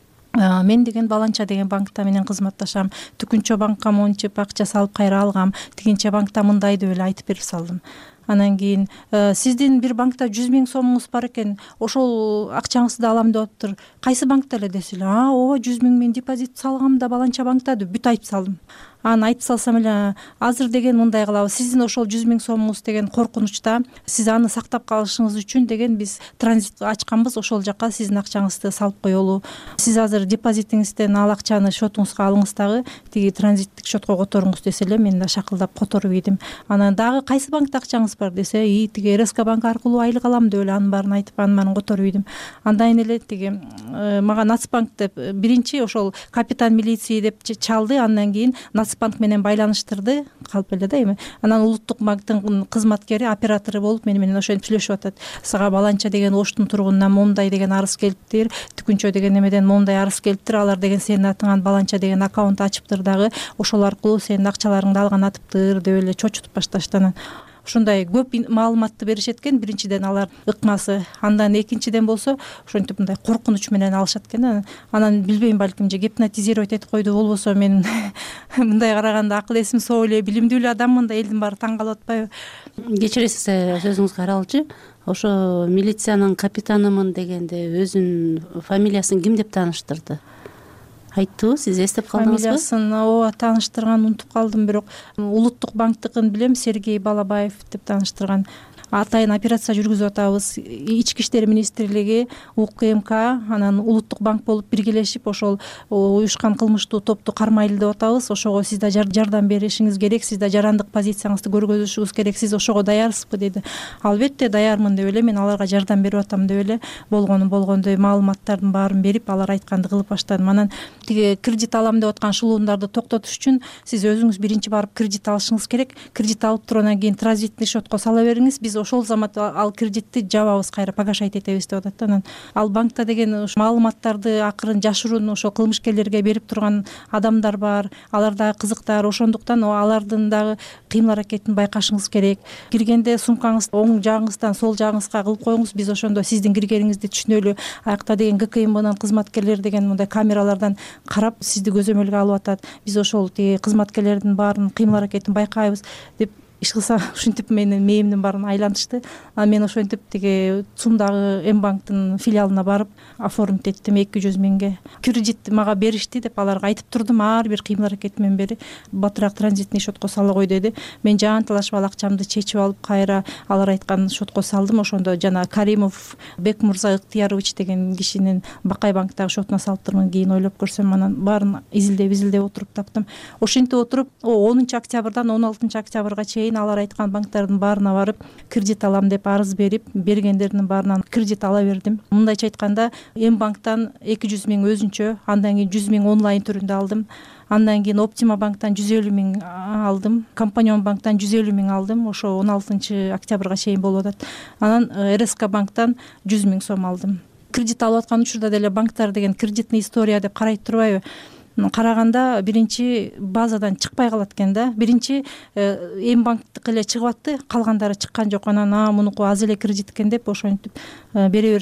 Мен деген баланча деген банкта менен кызматташам. Түкүнчө банкка мончуп акча салып кайра алгам. Тигинче банкта мындай деп эле айтып берип салдым. Анан кийин сиздин бир банкта 100 000 сомуңуз бар экен, ошол акчаңызды алам деп атыптыр. Кайсы банкта эле десе эле, ооба 100 000 мен депозит салгам да баланча банкта деп бүт айтып салдым. Анан айтып салсам эле, азыр деген мындай кылабыз, сиздин ошол 100 000 сомуңуз деген коркунучта, сиз аны сактап калышыңыз үчүн деген биз транзит ачканбыз, ошол жака сиздин акчаңызды салып коелу. Сиз азыр депозитиңизден ал акчаны счетуңузга алыңыз дагы, тиги транзиттик счетко которуңуз десе эле, мен да шакылдап которуп ийдим. Анан дагы кайсы банкта акчаңыз бар десе, тиги РСК банк аркылуу айлык алам деп эле анын баарын айтып, анын баарын которуп ийдим. Андан эле тиги мага Нацбанк деп биринчи ошол капитан милиция деп чалды, андан кийин Нацбанк менен байланыштырды, калп эле да эми. Анан Улуттук банктын кызматкери, оператору болуп мени менен ошентип сүйлөшүп атат. Сага баланча деген Оштун тургунунан момундай деген арыз келиптир, Түкүнчө деген эмеден момундай арыз келиптир, алар деген сенин атыңан баланча деген аккаунт ачыптыр дагы, ошол аркылуу сенин акчаларыңды алган атыптыр деп эле чочутуп башташты. Анан ушундай көп маалыматты беришет экен. Биринчиден алар ыкмасы, андан экинчиден болсо ошентип мындай коркунуч менен алышат экен. Анан билбейм, балким же гипнотизировать этип койду, болбосо мен мындай караганда акыл эсим соо эле, билимдүү эле адаммын да, элдин баары таң калып атпайбы? Кечиресиз, сөзүңүзгө аралчы. Ошо милициянын капитанымын дегенде өзүнүн фамилиясын ким деп тааныштырды? Айттыбы, сиз эстеп калдыңызбы? Фамилиясын ооба тааныштырган, унутуп калдым, бирок Улуттук банктыкын билем, Сергей Балабаев деп тааныштырган. Атайын операция жүргүзүп атабыз. Ички иштер министрлиги, УКМК, анан Улуттук банк болуп биргелешип ошол уюшкан кылмыштуу топту кармайлы деп атабыз. Ошого сиз да жардам беришиңиз керек, сиз да жарандык позицияңызды көргөзүшүңүз керек, сиз ошого даярсызбы деди. Албетте даярмын деп эле, мен аларга жардам берип атам деп эле болгондой маалыматтардын баарын берип, алар айтканды кылып баштадым. Анан тиги кредит алам деп аткан шылуундарды токтотуш үчүн сиз өзүңүз биринчи барып кредит алышыңыз керек. Кредит алып туруп анан кийин транзиттик счетко сала бериңиз. Биз ошол замат ал кредитти жабабыз, кайра погашать этебиз деп атат да. Анан ал банкта деген маалыматтарды акырын жашыруун ошо кылмышкерлерге берип турган адамдар бар, алар дагы кызыктар, ошондуктан алардын дагы кыймыл аракетин байкашыңыз керек. Киргенде сумкаңызды оң жагыңыздан сол жагыңызга кылып коюңуз, биз ошондо сиздин киргениңизди түшүнөлү. Аякта деген ГКМБнын кызматкерлери деген мындай камералардан карап сизди көзөмөлгө алып атат. Биз ошол тиги кызматкерлердин баарын кыймыл аракетин байкайбыз деп иш кылса, ушинтип менин мээримдин баарын айлантышты. Анан мен ошентип тиги ЦУМдагы М-банктын филиалына барып оформить эттим 200 000ге. Кредит мага беришти деп аларга айтып турдум, ар бир кыймыл аракетимен бери батыраак транзитный счетко сала кой деди. Мен жаанталашып ал акчамды чечип алып, кайра алар айткан счетко салдым. Ошондо жана Каримов Бекмурза Ыктыярович деген кишинин Бакай банктагы счетуна салыптырмын. Кийин ойлоп көрсөм, анан баарын изилдеп отуруп таптым. Ошентип отуруп 10 октябрдан 16 октябрга чейин алар айткан банктардын баарына барып кредит алам деп арыз берип, бергендердин баарынан кредит ала бердим. Мындайча айтканда, М-банктан 200 000 өзүнчө, андан кийин 100 000 онлайн түрүндө алдым. Андан кийин Оптима банктан 150 000 алдым, Компаньон банктан 150 000 алдым. Ошо 16 октябрга чейин болуп атат. Анан РСК банктан 100 000 сом алдым. Кредит алып аткан учурда деле банктар деген кредитный история деп карайт турбайбы? Караганда биринчи базадан чыкпай калат экен да. Биринчи М-банктыкы эле чыгып атты, калгандары чыккан жок. Анан мунуку аз эле кредит экен деп ошентип бере беришет.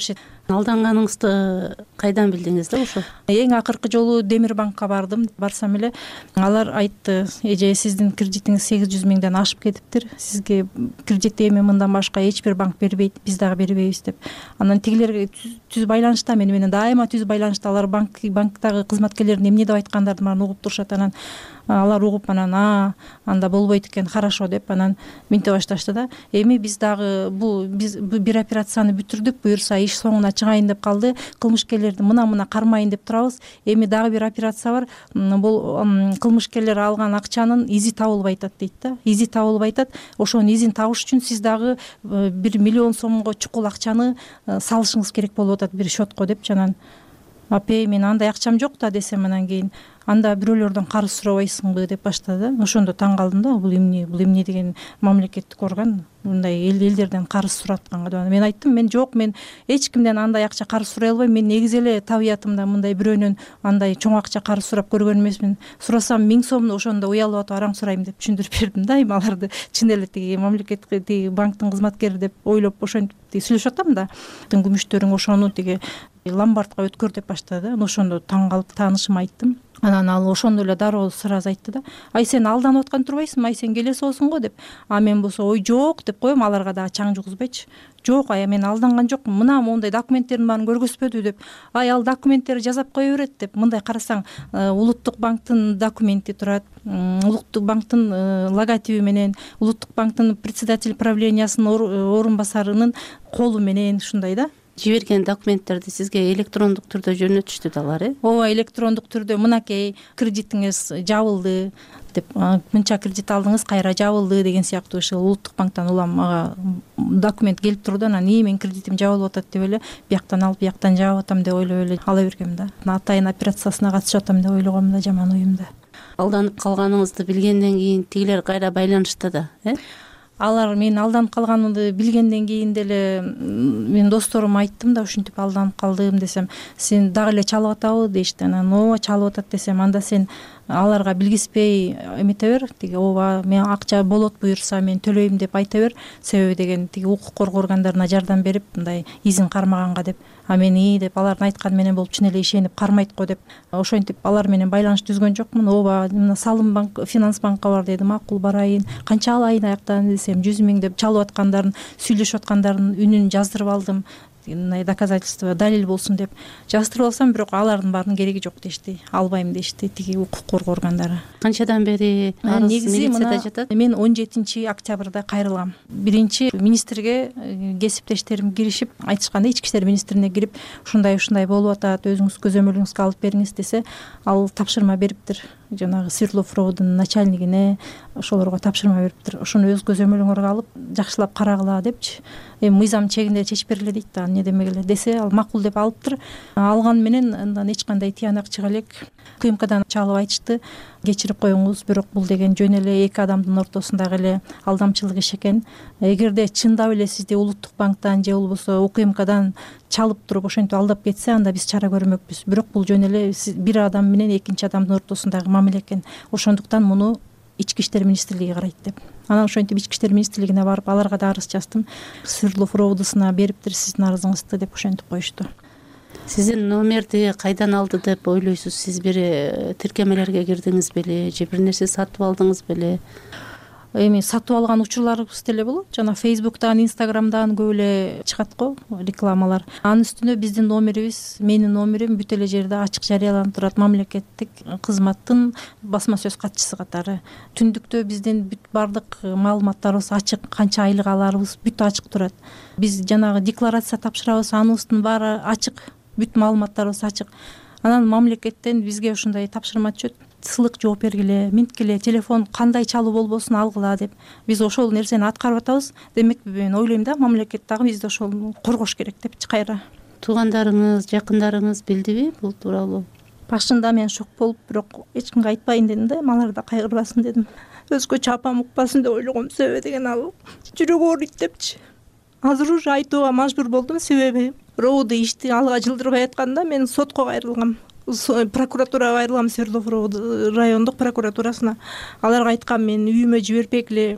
Алданганыңызды кайдан билдиңиз да ошо? Эң акыркы жолу Демир банкка бардым. Барсам эле алар айтты, эже сиздин кредитиңиз 800 миңден ашып кетиптир. Сизге кредит эми мындан башка эч бир банк бербейт, биз дагы бербейбиз деп. Анан тигилер түз байланышта, мени менен дайыма түз байланышта. Алар банктагы кызматкерлердин эмне деп айткандарын баарын угуп турушат. Анан алар угуп анан анда болбойт экен, хорошо деп анан минте башташты да. Эми биз дагы биз бир операцияны бүтүрдүк, буюрса иш соңуна чыгайын деп калды. Кылмышкерлерди мына кармайын деп турабыз. Эми дагы бир операция бар. Бул кылмышкерлер алган акчанын изи табылбай атат дейт да. Изи табылбай атат. Ошонун изин табыш үчүн сиз дагы 1 миллион сомго чукул акчаны салышыңыз керек болуп атат бир счетко деп. Жанан апей, мен андай акчам жок да десем, анан кийин анда бирөөлөрдөн карыз сурабайсыңбы деп баштады. Ошондо таң калдым да, бул эмне деген мамлекеттик орган мындай элдерден карыз суратканга деп. Мен айттым, мен жок, мен эч кимден андай акча карыз сурай албайм. Мен негизи эле табиятымда мындай бирөөнөн андай чоң акча карыз сурап көргөн эмесмин. Сурасам 1000 сомду ошондо уялып атып араң сурайм деп түшүндүрүп бердим да. Эми аларды чын эле тиги мамлекеттик тиги банктын кызматкери деп ойлоп ошентип сүйлөшүп атам да. Күмүштөрүң ошону тиги ломбардка өткөр деп баштады. Ошондо таң калып таанышыма айттым. Анан ал ошондо эле дароо сразу айтты да, ай сен алданып аткан турбайсыңбы, ай сен келесиосуң го деп. Мен болсо ой жок деп коем, аларга дагы чаң жугузбайчы. Жок, ай мен алданган жокмун, мына моундай документтердин баарын көргөзбөдү деп. Ай ал документтери жасап кое берет деп. Мындай карасаң, Улуттук банктын документи турат, Улуттук банктын логотиби менен, Улуттук банктын председатель правлениясынын орун басарынын колу менен ушундай да. Жиберген документтерди сизге электрондук түрдө жөнөтүштү да алар, Ооба, электрондук түрдө мынакей кредитиңиз жабылды деп, мынча кредит алдыңыз, кайра жабылды деген сыяктуу Улуттук банктан улам ага документ келип турду. Анан мен кредитим жабылып атат деп эле бияктан алып бияктан жаап атам деп ойлоп эле ала бергем да. Атайын операциясына катышып атам деп ойлогом да, жаман оюмда. Алданып калганыңызды билгенден кийин тигилер кайра байланышты да, Алар мен алданып калганымды билгенден кийин деле мен досторума айттым да, ушинтип алданып калдым десем, сен дагы эле чалып атабы дешти. Анан ооба чалып атат десем, анда сен аларга билгизбей эмете бер, тиги ооба мен акча болот буюрса мен төлөйм деп айта бер. Себеби деген тиги укук коргоо органдарына жардам берип мындай изин кармаганга деп. Мен деп алардын айтканы менен болуп чын эле ишенип кармайт го деп. Ошентип алар менен байланыш түзгөн жокмун. Ооба мына Салым банк, Финанс банкка бар деди, макул барайын. Канча алайын аяктан десем 100 миң деп чалып аткандарын, сүйлөшүп аткандарын үнүн жаздырып алдым. Доказательство, далил болсун деп жаздырып алсам, бирок алардын баардын кереги жок дешти. Албайм дешти тиги укук коргоо органдары. Канчадан бери милицияда жатат? Мен 17 октябрда кайрылгам. Биринчи министрге кесиптештерим киришип айтышканда, ички иштер министрине кирип, ушундай болуп атат, өзүңүз көзөмөлүңүзгө алып бериңиз десе, ал тапшырма бериптир. Жанагы Свердлов-Ровдун начальнигине ошолорго тапшырма бериптир. Ошону өз көзөмөлүңөргө алып, жакшылап карагыла депчи. Мыйзам чегинде чечип бергиле дейт да, эмне демегиле десе, ал макул деп алыптыр. Алган менен андан эч кандай тыянак чыга элек. КМКдан чалып айтышты, кечирип коюңуз, бирок бул деген жөн эле эки адамдын ортосундагы эле алдамчылык иш экен. Эгерде чындап эле сизди Улуттук банктан же болбосо УКМКдан чалып туруп ошентип алдап кетсе, анда биз чара көрмөкпүз. Бирок бул жөн эле бир адам менен экинчи адамдын ортосундагы мамиле экен. Ошондуктан муну Ички иштер министрлиги карайт деп. Анан ошентип Ички иштер министрлигине барып, аларга да арыз жаздым. Свердлов-Ровдусуна бериптир сиздин арызыңызды деп ошентип коюшту. Сиздин номерди кайдан алды деп ойлойсуз? Сиз бир тиркемелерге кирдиңиз беле, же бир нерсе сатып алдыңыз беле? Эми сатып алган учурларыбыз деле болот. Жана Facebook'тан, Instagram'дан көп эле чыгат го рекламалар. Анын үстүнө биздин номерибиз, менин номерим бүт эле жерде ачык жарыяланып турат. Мамлекеттик кызматтын басма сөз катчысы катары. Түндүктө биздин бүт бардык маалыматтарыбыз ачык, канча айлык аларыбыз бүт ачык турат. Биз жанагы декларация тапшырабыз, аныбыздын баары ачык, бүт маалыматтарыбыз ачык. Анан мамлекеттен бизге ушундай тапшырма түшөт. Сылык жооп бергиле, минткиле, телефон кандай чалуу болбосун алгыла деп. Биз ошол нерсени аткарып атабыз. Демек мен ойлойм да, мамлекет дагы бизди ошол коргош керек деп кайра. Туугандарыңыз, жакындарыңыз билдиби бул тууралуу? Башында мен шок болуп, бирок эч кимге айтпайын дедим да, алар да кайгырбасын дедим. Өзгөчө апам укпасын деп ойлогом, себеби деген ал жүрөгү ооруйт депчи. Азыр уже айтууга мажбур болдум, себеби роуду ишти алга жылдырбай атканда мен сотко кайрылгам. Прокуратурага кайрылгам, Свердлов райондук прокуратурасына. Аларга айткам, мен үйүмө жибербегиле,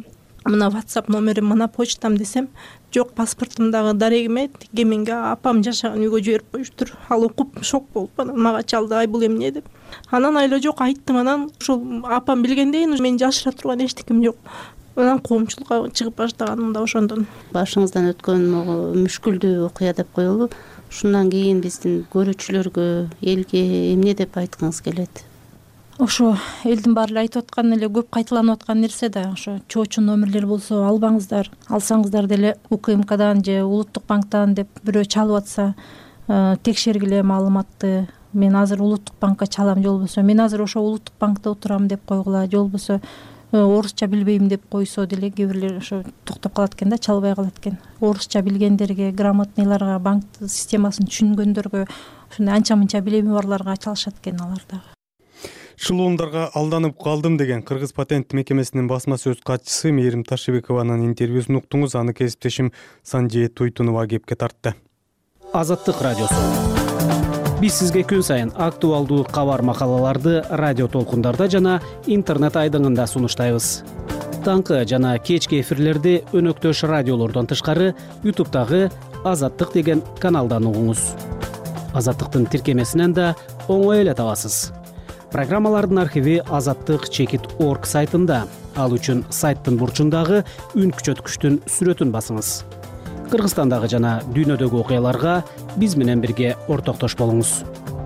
мына WhatsApp номерим, мына почтам десем, жок, паспортумдагы дареги эме тиги менге апам жашаган үйгө жиберип коюштур. Ал окуп шок болуп, анан мага чалды, ай бул эмне деп. Анан айла жок айттым, анан ушул апам билгендейин мен жашыра турган эчтекем жок. Анан коомчулукка чыгып баштаганым да ошондон. Башыңыздан өткөн мүшкүлдүү окуя деп коелу. Ушундан кийин биздин көрүүчүлөргө, элге эмне деп айткыңыз келет? Ошо элдин баары эле айтып аткан эле көп кайталанып аткан нерсе да, ошо чоочун номерлер болсо албаңыздар, алсаңыздар деле УКМКдан же Улуттук банктан деп бирөө чалып атса, текшергиле маалыматты. Мен азыр Улуттук банкка чалам, же болбосо мен азыр ошо Улуттук банкта отурам деп койгула, же болбосо орусча билбейм деп койсо деле кээ бирлер ошо токтоп калат экен да, чалбай калат экен. Орусча билгендерге, грамотныйларга, банк системасын түшүнгөндөргө, ушундай анча-мынча билими барларга чалышат экен алар дагы. Шылуундарга алданып калдым деген Кыргыз патент мекемесинин басма сөз катчысы Мээрим Ташыбекованын интервьюсун уктуңуз. Аны кесиптешим Санжи Туйтунова кепке тартты. Азаттык радиосу. Биз сизге күн сайын актуалдуу кабар макалаларды радио толкундарда жана интернет айдыңында сунуштайбыз. Таңкы жана кечки эфирлерди өнөктөш радиолордон тышкары YouTube'дагы Азаттык деген каналдан угуңуз. Азаттыктын тиркемесинен да оңой эле табасыз. Программалардын архиви azattik.org сайтында. Ал үчүн сайттын бурчундагы үн күчөткүчтүн сүрөтүн басыңыз. Кыргызстандагы жана дүйнөдөгү окуяларга биз менен бирге ортоктош болуңуз.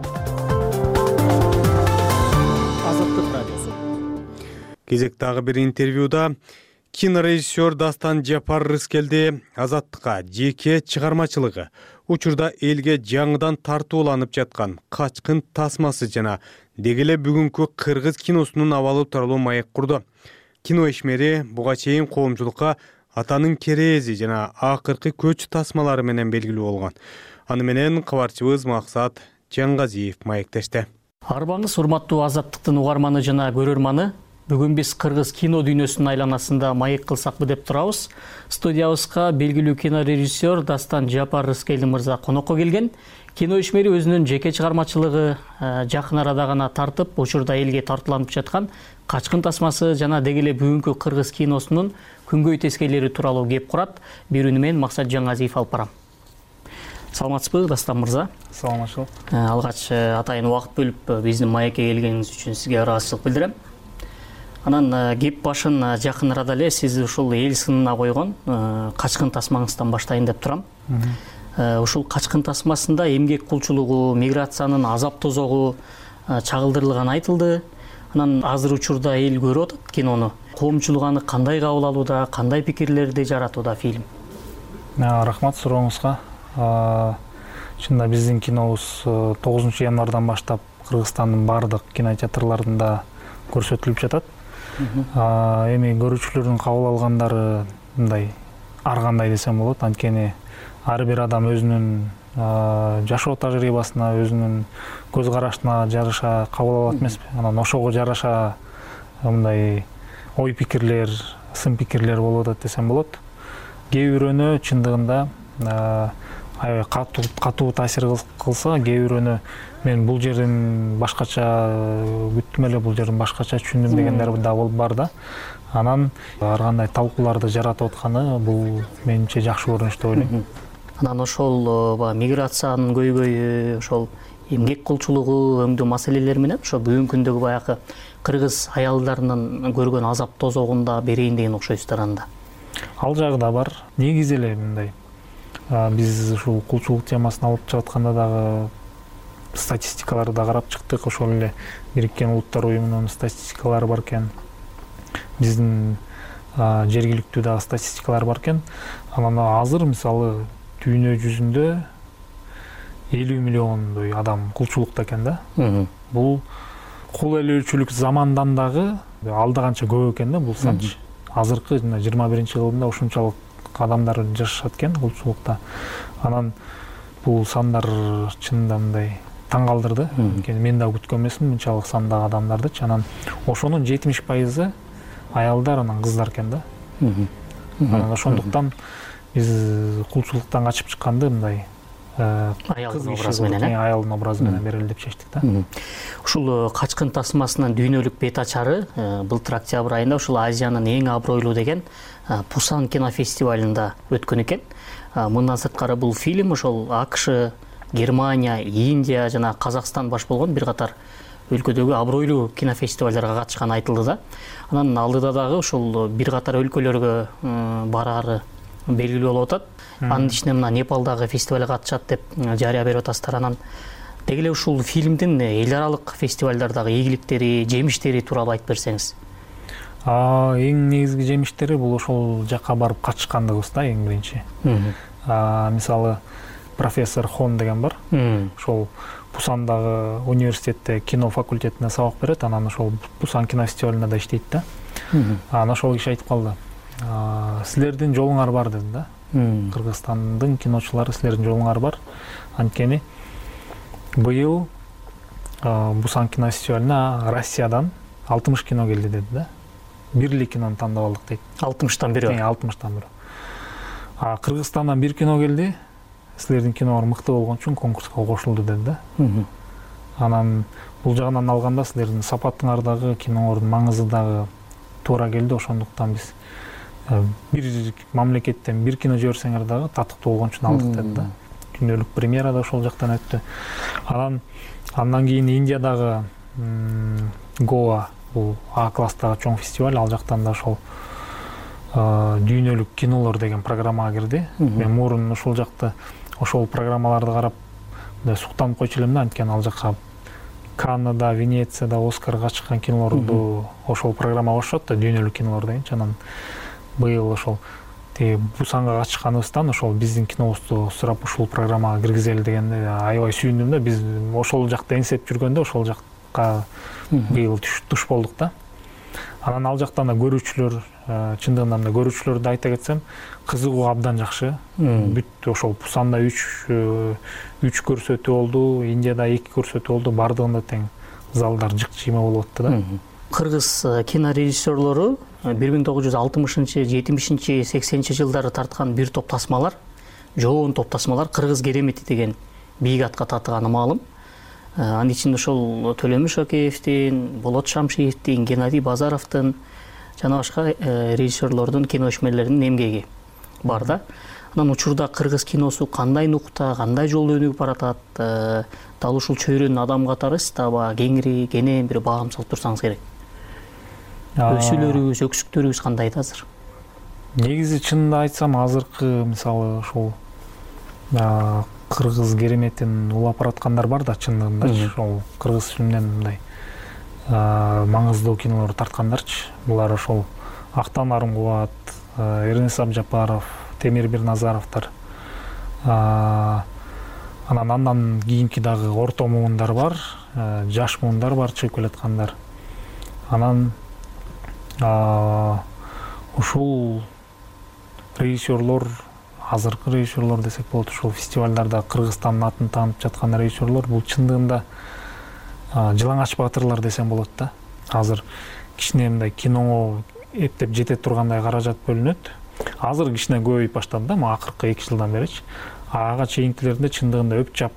Азаттык радиосу. Кезек дагы бир интервьюда кинорежиссер Дастан Жапар Рыскелди Азаттыкка жеке чыгармачылыгы, учурда элге жаңыдан тартууланып жаткан Качкын тасмасы жана дегеле бүгүнкү кыргыз киносунун абалы тууралуу маек курду. Кино ишмери буга чейин коомчулукка атанын керези жана акыркы көч тасмалары менен белгилүү болгон. Аны менен кабарчыбыз Максат Жаңгазиев маектешти. Арбаңыз урматтуу Азаттыктын угарманы жана көрөрманы, бүгүн биз кыргыз кино дүйнөсүнүн айланасында маек кылсакпы деп турабыз. Студиябызга белгилүү кинорежиссер Дастан Жапар Рыскелди мырза конокко келген. Кино ишмери өзүнүн жеке чыгармачылыгы жакын арада гана тартып, учурда элге тартууланып жаткан Качкын тасмасы жана дегеле бүгүнкү кыргыз киносунун күнгөй тескейлери тууралуу кеп курат. Берүүнү мен Максат Жаңгазиев алып барам. Саламатсызбы, Дастан мырза? Саламатчылык. Алгач атайын убакыт бөлүп биздин маекке келгениңиз үчүн сизге ыраазычылык билдирем. Анан кеп башын жакын арада эле сиз ушул эл сынына койгон Качкын тасмаңыздан баштайын деп турам. Ушул Качкын тасмасында эмгек кулчулугу, миграциянын азап тозогу чагылдырылганы айтылды. Анан азыр учурда эл көрүп атат кинону. Коомчулук аны кандай кабыл алууда, кандай пикирлерди жаратууда фильм? Рахмат сурооңузга. Чында биздин кинобуз 9 январдан баштап Кыргызстандын бардык кинотеатрларында көрсөтүлүп жатат. Эми көрүүчүлөрдүн кабыл алгандары мындай ар кандай десем болот. Анткени ар бир адам өзүнүн жашоо тажрыйбасына, өзүнүн көз карашына жараша кабыл алат эмеспи? Анан ошого жараша мындай ой пикирлер, сын пикирлер болуп атат десем болот. Кээ бирөөнө чындыгында аябай катуу таасир кылса, кээ бирөөнө мен бул жерин башкача күттүм эле, бул жерин башкача түшүндүм дегендер да бар да. Анан ар кандай талкууларды жаратып атканы бул менимче жакшы көрүнүш деп ойлойм. Анан ошол миграциянын көйгөйү, ошол эмгек кулчулугу өңдүү маселелер менен ошо бүгүнкү күндөгү баягы кыргыз аялдарынын көргөн азап тозогунда берейин деген окшойсуздар анда. Ал жагы да бар. Негизи эле мындай биз ушул кулчулук темасын алып жатканда дагы статистикаларды да карап чыктык. Ошол эле Бириккен Улуттар уюмунун статистикалары бар экен. Биздин жергиликтүү дагы статистикалар бар экен. Анан азыр мисалы дүйнө жүзүндө 50 миллиондой адам кулчулукта экен да. Бул кул ээлөөчүлүк замандан дагы алда канча көп экен да бул санчы. Азыркы 21-жылында ушунчалык адамдар жашашат экен кулчулукта. Анан бул сандар чынында мындай таң калтырды. Мен да күткөн эмесмин мынчалык сандагы адамдарды. Анан ошонун 70% аялдар анан кыздар экен да. Анан ошондуктан биз кулчулуктан качып чыкканды мындай аялдын образы менен аялдын образы менен берели деп чечтик да. Ушул качкын тасмасынын дүйнөлүк бет ачары былтыр октябрь айында ушул Азиянын эң абройлуу деген Пусан кинофестивалында өткөн экен. Мындан сырткары бул фильм ошол АКШ, Германия, Индия жана Казакстан баш болгон бир катар өлкөдөгү абройлуу кинофестивалдарга катышканы айтылды да. Анан алдыда дагы ушул бир катар өлкөлөргө бараары белгилүү болуп атат. Анын ичинде мына Непалдагы фестивалга катышат деп жарыя берип атасыздар. Анан деги эле ушул фильмдин эл аралык фестивалдардагы ийгиликтери, жемиштери тууралуу айтып берсеңиз. Эң негизги жемиштери бул ошол жакка барып катышкандыгыбыз да, эң биринчи. Мисалы профессор Хон деген бар. Ошол Пусандагы университетте кино факультетине сабак берет, анан ошол Пусан кинофестивалында да иштейт да. Анан ошол киши айтып калды. Силердин жолуңар бар деди да. Кыргызстандын киночулары силердин жолуңар бар. Анткени быйыл Пусан кинофестивалына Россиядан 60 кино келди деди да. Бирли кинону тандап алдык дейт. 60-тан бири. 60-тан бири. Кыргызстандан бир кино келди. Силердин кинолор мыкты болгон үчүн конкурска кошулду деди да. Анан бул жагынан алганда силердин сапатыңар дагы, киноңордун маңызы дагы туура келди. Ошондуктан биз бир мамлекеттен бир кино жиберсеңер дагы татыктуу болгон үчүн алдык деди да. Күнөлүк премьера да ошол жактан өттү. Андан кийин Индиядагы Гоа, бул А класстагы чоң фестиваль, ал жактан да ошол дүйнөлүк кинолор деген программага кирди. Мен мурун ошол жакта ошол программаларды карап суктанып койчу элем да, анткени ал жакка Каннада, Венецияда, Оскарга чыккан кинолорду ошол программага кошот да, дүйнөлүк кинолор дегенчи. Анан быйыл ошол Пусанга катышканыбыздан ошол биздин кинобузду сурап ушул программага киргизели дегенде аябай сүйүндүм да. Биз ошол жакта эңсеп жүргөндө ошол жакка быйыл туш болдук да. Анан ал жактан да көрүүчүлөр, чындыгынан да көрүүчүлөрдү айта кетсем, кызыгуу абдан жакшы. Бүт ошол Пусанда 3 көрсөтүү болду, Индияда 2 көрсөтүү болду, бардыгында тең залдар жык-жыйма болуп атты да. Кыргыз кинорежиссерлору 1960-70, 80 жылдары тарткан бир топ тасмалар, жоон топ тасмалар Кыргыз керемети деген бийик атка татыганы маалым. Анын ичинде ошол Төлөмүш Океевдин, Болот Шамшиевдин, Геннадий Базаровдун жана башка режиссерлордун кино ишмерлеринин эмгеги бар да. Анан учурда кыргыз киносу кандай нукта, кандай жолдо өнүгүп баратат, дал ушул чөйрөнүн адам катары сиз таба кеңири, кенен бир баам салып турсаңыз керек. Өсүүлөрүбүз, өксүктөрүбүз кандай да азыр? Негизи чынында айтсам, азыркы мисалы ошол кыргыз кереметин улап бараткандар бар да, чындыгында. Ошол кыргыз фильмден мындай маңыздуу кинолор тарткандарчы. Булар ошол Актан Арымкубат, Эрнест Абжапаров, Темир Бирназаровдор. Андан кийинки дагы орто муундар бар, жаш муундар бар чыгып келаткандар. Анан ушул режиссерлор, азыркы режиссерлор десек болот, ушул фестивалдарда Кыргызстандын атын таанып жаткан режиссерлор бул чындыгында жылаңач баатырлар десем болот да. Азыр кичине мындай киного эптеп жете тургандай каражат бөлүнөт. Азыр кичине көбөйүп баштады да, акыркы 2 жылдан беричи. Ага чейинкилеринде чындыгында өп чап,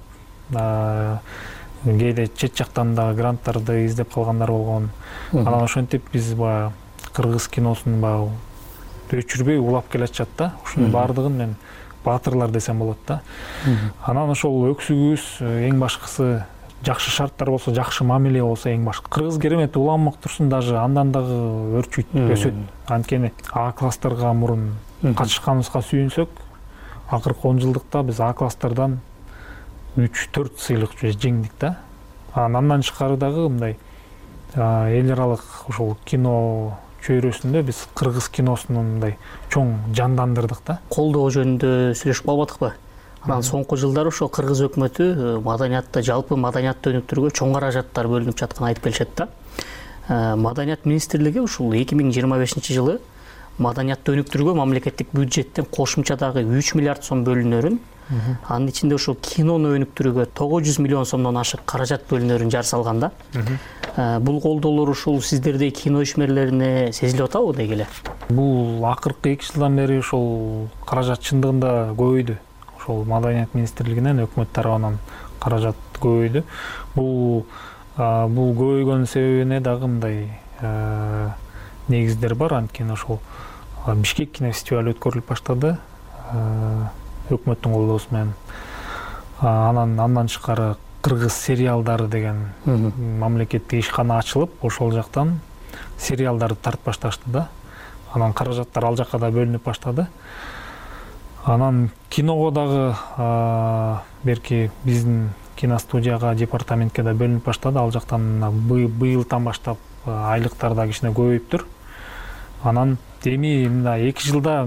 кээде чет жактан да гранттарды издеп калгандар болгон. Анан ошентип биз баягы кыргыз киносун баягы өчүрбөй улап келатышат да. Ушунун баардыгын мен баатырлар десем болот да. Анан ошол өксүгүбүз эң башкысы жакшы шарттар болсо, жакшы мамиле болсо эң башкы. Кыргыз керемети уламак турсун, даже андан дагы өрчүйт, өсөт. Анткени А класстарга мурун катышканыбызга сүйүнсөк, акыркы 10 жылдыкта биз А класстардан 3-4 сыйлык жеңдик да. Андан тышкары дагы мындай эл аралык ошол кино чөйрөсүндө биз кыргыз киносун мындай чоң жандандырдык да. Колдоо жөнүндө сүйлөшүп калбадыкпы? Анан соңку жылдары ошо кыргыз өкмөтү маданиятты, жалпы маданиятты өнүктүрүүгө чоң каражаттар бөлүнүп жатканын айтып келишет да. Маданият министрлиги ушул 2025 жылы маданиятты өнүктүрүүгө мамлекеттик бюджеттен кошумча дагы 3 миллиард сом бөлүнөрүн, анын ичинде ушул кинону өнүктүрүүгө 900 миллион сомдон ашык каражат бөлүнөрүн жар салган да. Бул колдоолор ушул сиздердей кино ишмерлерине сезилип атабы деги эле? Бул акыркы 2 жылдан бери ошол каражат чындыгында көбөйдү. ошол Маданият министрлигинен өкмөт тарабынан каражат көбөйдү. Бул көбөйгөнүн себебине дагы мындай негиздер бар. Анткени ошол Бишкек кинофестивалы өткөрүлүп баштады өкмөттүн колдоосу менен. Андан тышкары кыргыз сериалдары деген мамлекеттик ишкана ачылып, ошол жактан сериалдарды тартып башташты да. Анан каражаттар ал жакка да бөлүнүп баштады. Анан киного дагы берки биздин киностудияга, департаментке да бөлүнүп баштады. Ал жактан быйылдан баштап айлыктар да кичине көбөйүптүр. Анан эми мындай 2 жылда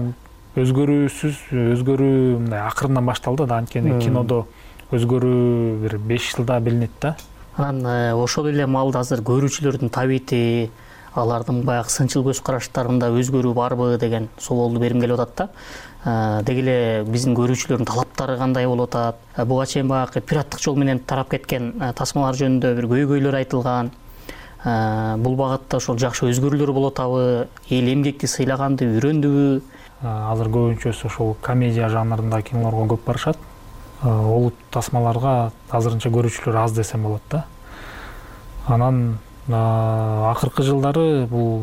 өзгөрүү мындай акырындан башталды да. Анткени кинодо өзгөрүү бир 5 жылда билинет да. Анан ошол эле маалда азыр көрүүчүлөрдүн табити, алардын баягы сынчыл көз караштарында өзгөрүү барбы деген соолду берим келип атат да. Деги эле биздин көрүүчүлөрдүн талаптары кандай болуп атат? Буга чейин баягы пираттык жол менен тарап кеткен тасмалар жөнүндө бир көйгөйлөр айтылган. Бул багытта ошол жакшы өзгөрүүлөр болуп атабы? Эл эмгекти сыйлаганды, үйрөндүбү? Азыр көбүнчөсү ошол комедия жанрында кинолорго көп барышат. Олут тасмаларга азырынча көрүүчүлөр аз десем болот да. Анан акыркы жылдары бул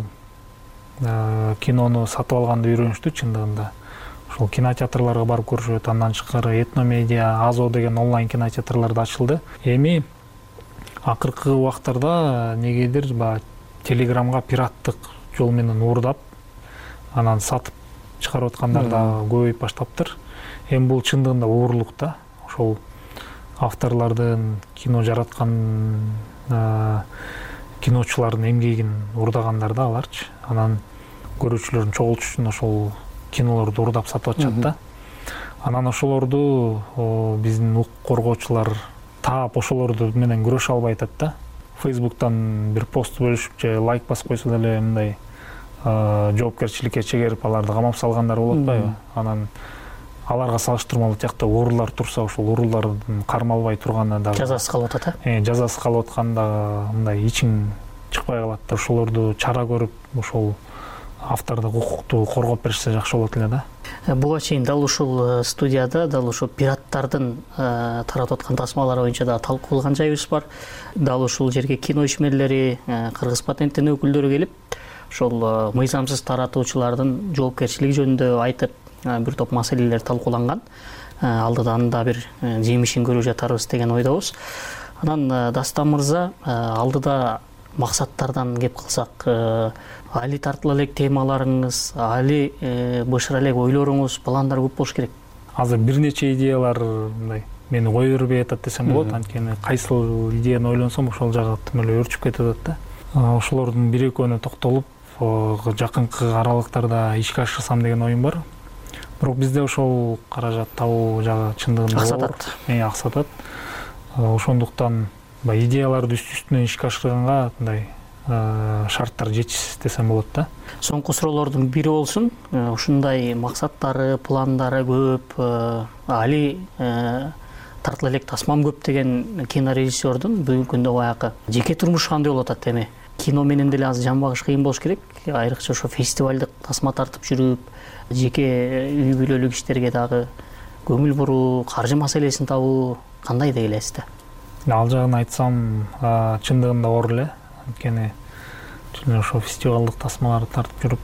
кинону сатып алганды үйрөнүштү чындыгында. Ошол кинотеатрларга барып көрүшөт. Андан тышкары Этномедиа, Азо деген онлайн кинотеатрлар да ачылды. Эми акыркы убактарда негедир Телеграмга пираттык жол менен уурдап, анан сатып чыгарып аткандар да көбөйүп баштаптыр. Эми бул чындыгында оорлук да. Ошол авторлордун, кино жараткан киночулардын эмгегин уурдагандар да аларчы. Анан көрүүчүлөрдүн чогултуш үчүн ошол кинолорду уурдап сатып атышат да. Анан ошолорду биздин укук коргоочулар таап ошолорду менен күрөшө албай атат да. Фейсбуктан бир пост бөлүшүп же лайк басып койсо деле мындай жоопкерчиликке чегерип аларды камап салгандар болуп атпайбы? Анан аларга салыштырмалуу тиякта уруулар турса, ошол уруулардын кармалбай турганы дагы жазасы калып атат. Жазасы калып атканда мындай ичиң чыкпай калат да. Ошолорду чара көрүп, ошол автордук укукту коргоп беришсе жакшы болот эле да. Буга чейин дал ушул студияда дал ушул пираттардын таратып аткан тасмалары боюнча да талкуулаган жайыбыз бар. Дал ушул жерге кино ишмерлери, кыргыз патенттин өкүлдөрү келип, ошол мыйзамсыз таратуучулардын жоопкерчилиги жөнүндө айтып, бир топ маселелер талкууланган. Алдыдан да бир жемишин көрүп жатарбыз деген ойдобуз. Анан Дастан мырза, алдыда максаттардан кеп калсак, али тартыла элек темаларыңыз, али бышыра элек ойлоруңуз, пландар көп болуш керек. Азыр бир нече идеялар мындай мени кой бербей атат десем болот. Анткени кайсыл идеяны ойлонсом ошол жагы тым эле өрчүп кетип атат да. Ошолордун бир экөөнө токтолуп, жакынкы аралыктарда ишке ашырсам деген оюм бар. Бирок бизде ошол каражат табуу жагы чындыгында аксатат. Ошондуктан идеяларды үстүнөн ишке ашырганга мындай шарттар жетишсиз десем болот да. Соңку суроолордун бири болсун. Ушундай максаттары, пландары көп, али тартыла элек тасмам көп деген кинорежиссердун бүгүнкү күндө баягы жеке турмушу кандай болуп атат эми? Кино менен деле азыр жан багыш кыйын болуш керек. Айрыкча ошо фестивалдык тасма тартып жүрүп, жеке үй бүлөлүк иштерге дагы көңүл буруу, каржы маселесин табуу кандай деп элесизде? Ал жагын айтсам, чындыгында оор эле. Анткени ошо фестивалдык тасмаларды тартып жүрүп,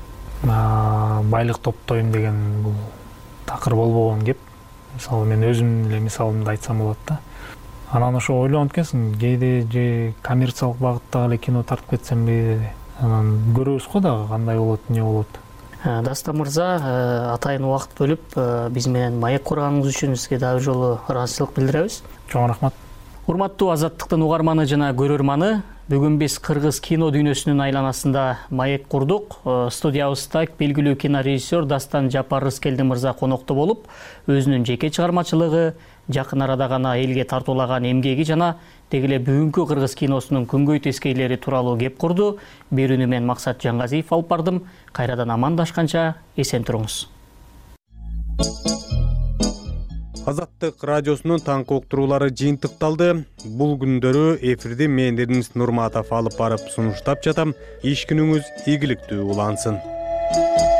байлык топтойм деген бул такыр болбогон кеп. Мисалы мен өзүмдүн эле мисалымды айтсам болот да. Анан ошо ойлонуп экенсиң, кээде же коммерциялык багыттагы эле кино тартып кетсемби? Анан көрөбүз го дагы кандай болот, эмне болот. Дастан мырза, атайын убакыт бөлүп биз менен маек курганыңыз үчүн сизге дагы бир жолу ыраазычылык билдиребиз. Чоң рахмат. Урматтуу Азаттыктын угарманы жана көрөрманы, бүгүн биз кыргыз кино дүйнөсүнүн айланасында маек курдук. Студиябызда белгилүү кинорежиссер Дастан Жапар-Рыскелди мырза конокто болуп, өзүнүн жеке чыгармачылыгы, жакын арада гана элге тартуулаган эмгеги жана деги эле бүгүнкү кыргыз киносунун күнгөй тескейлери тууралуу кеп курду. Берүүнү мен Максат Жаңгазиев алып бардым. Кайрадан амандашканча эсен туруңуз. Азаттык радиосунун таңкы уктуруулары жыйынтыкталды. Бул күндөрү эфирди мен Эрнис Нурматов алып барып сунуштап жатам. Иш күнүңүз ийгиликтүү улансын.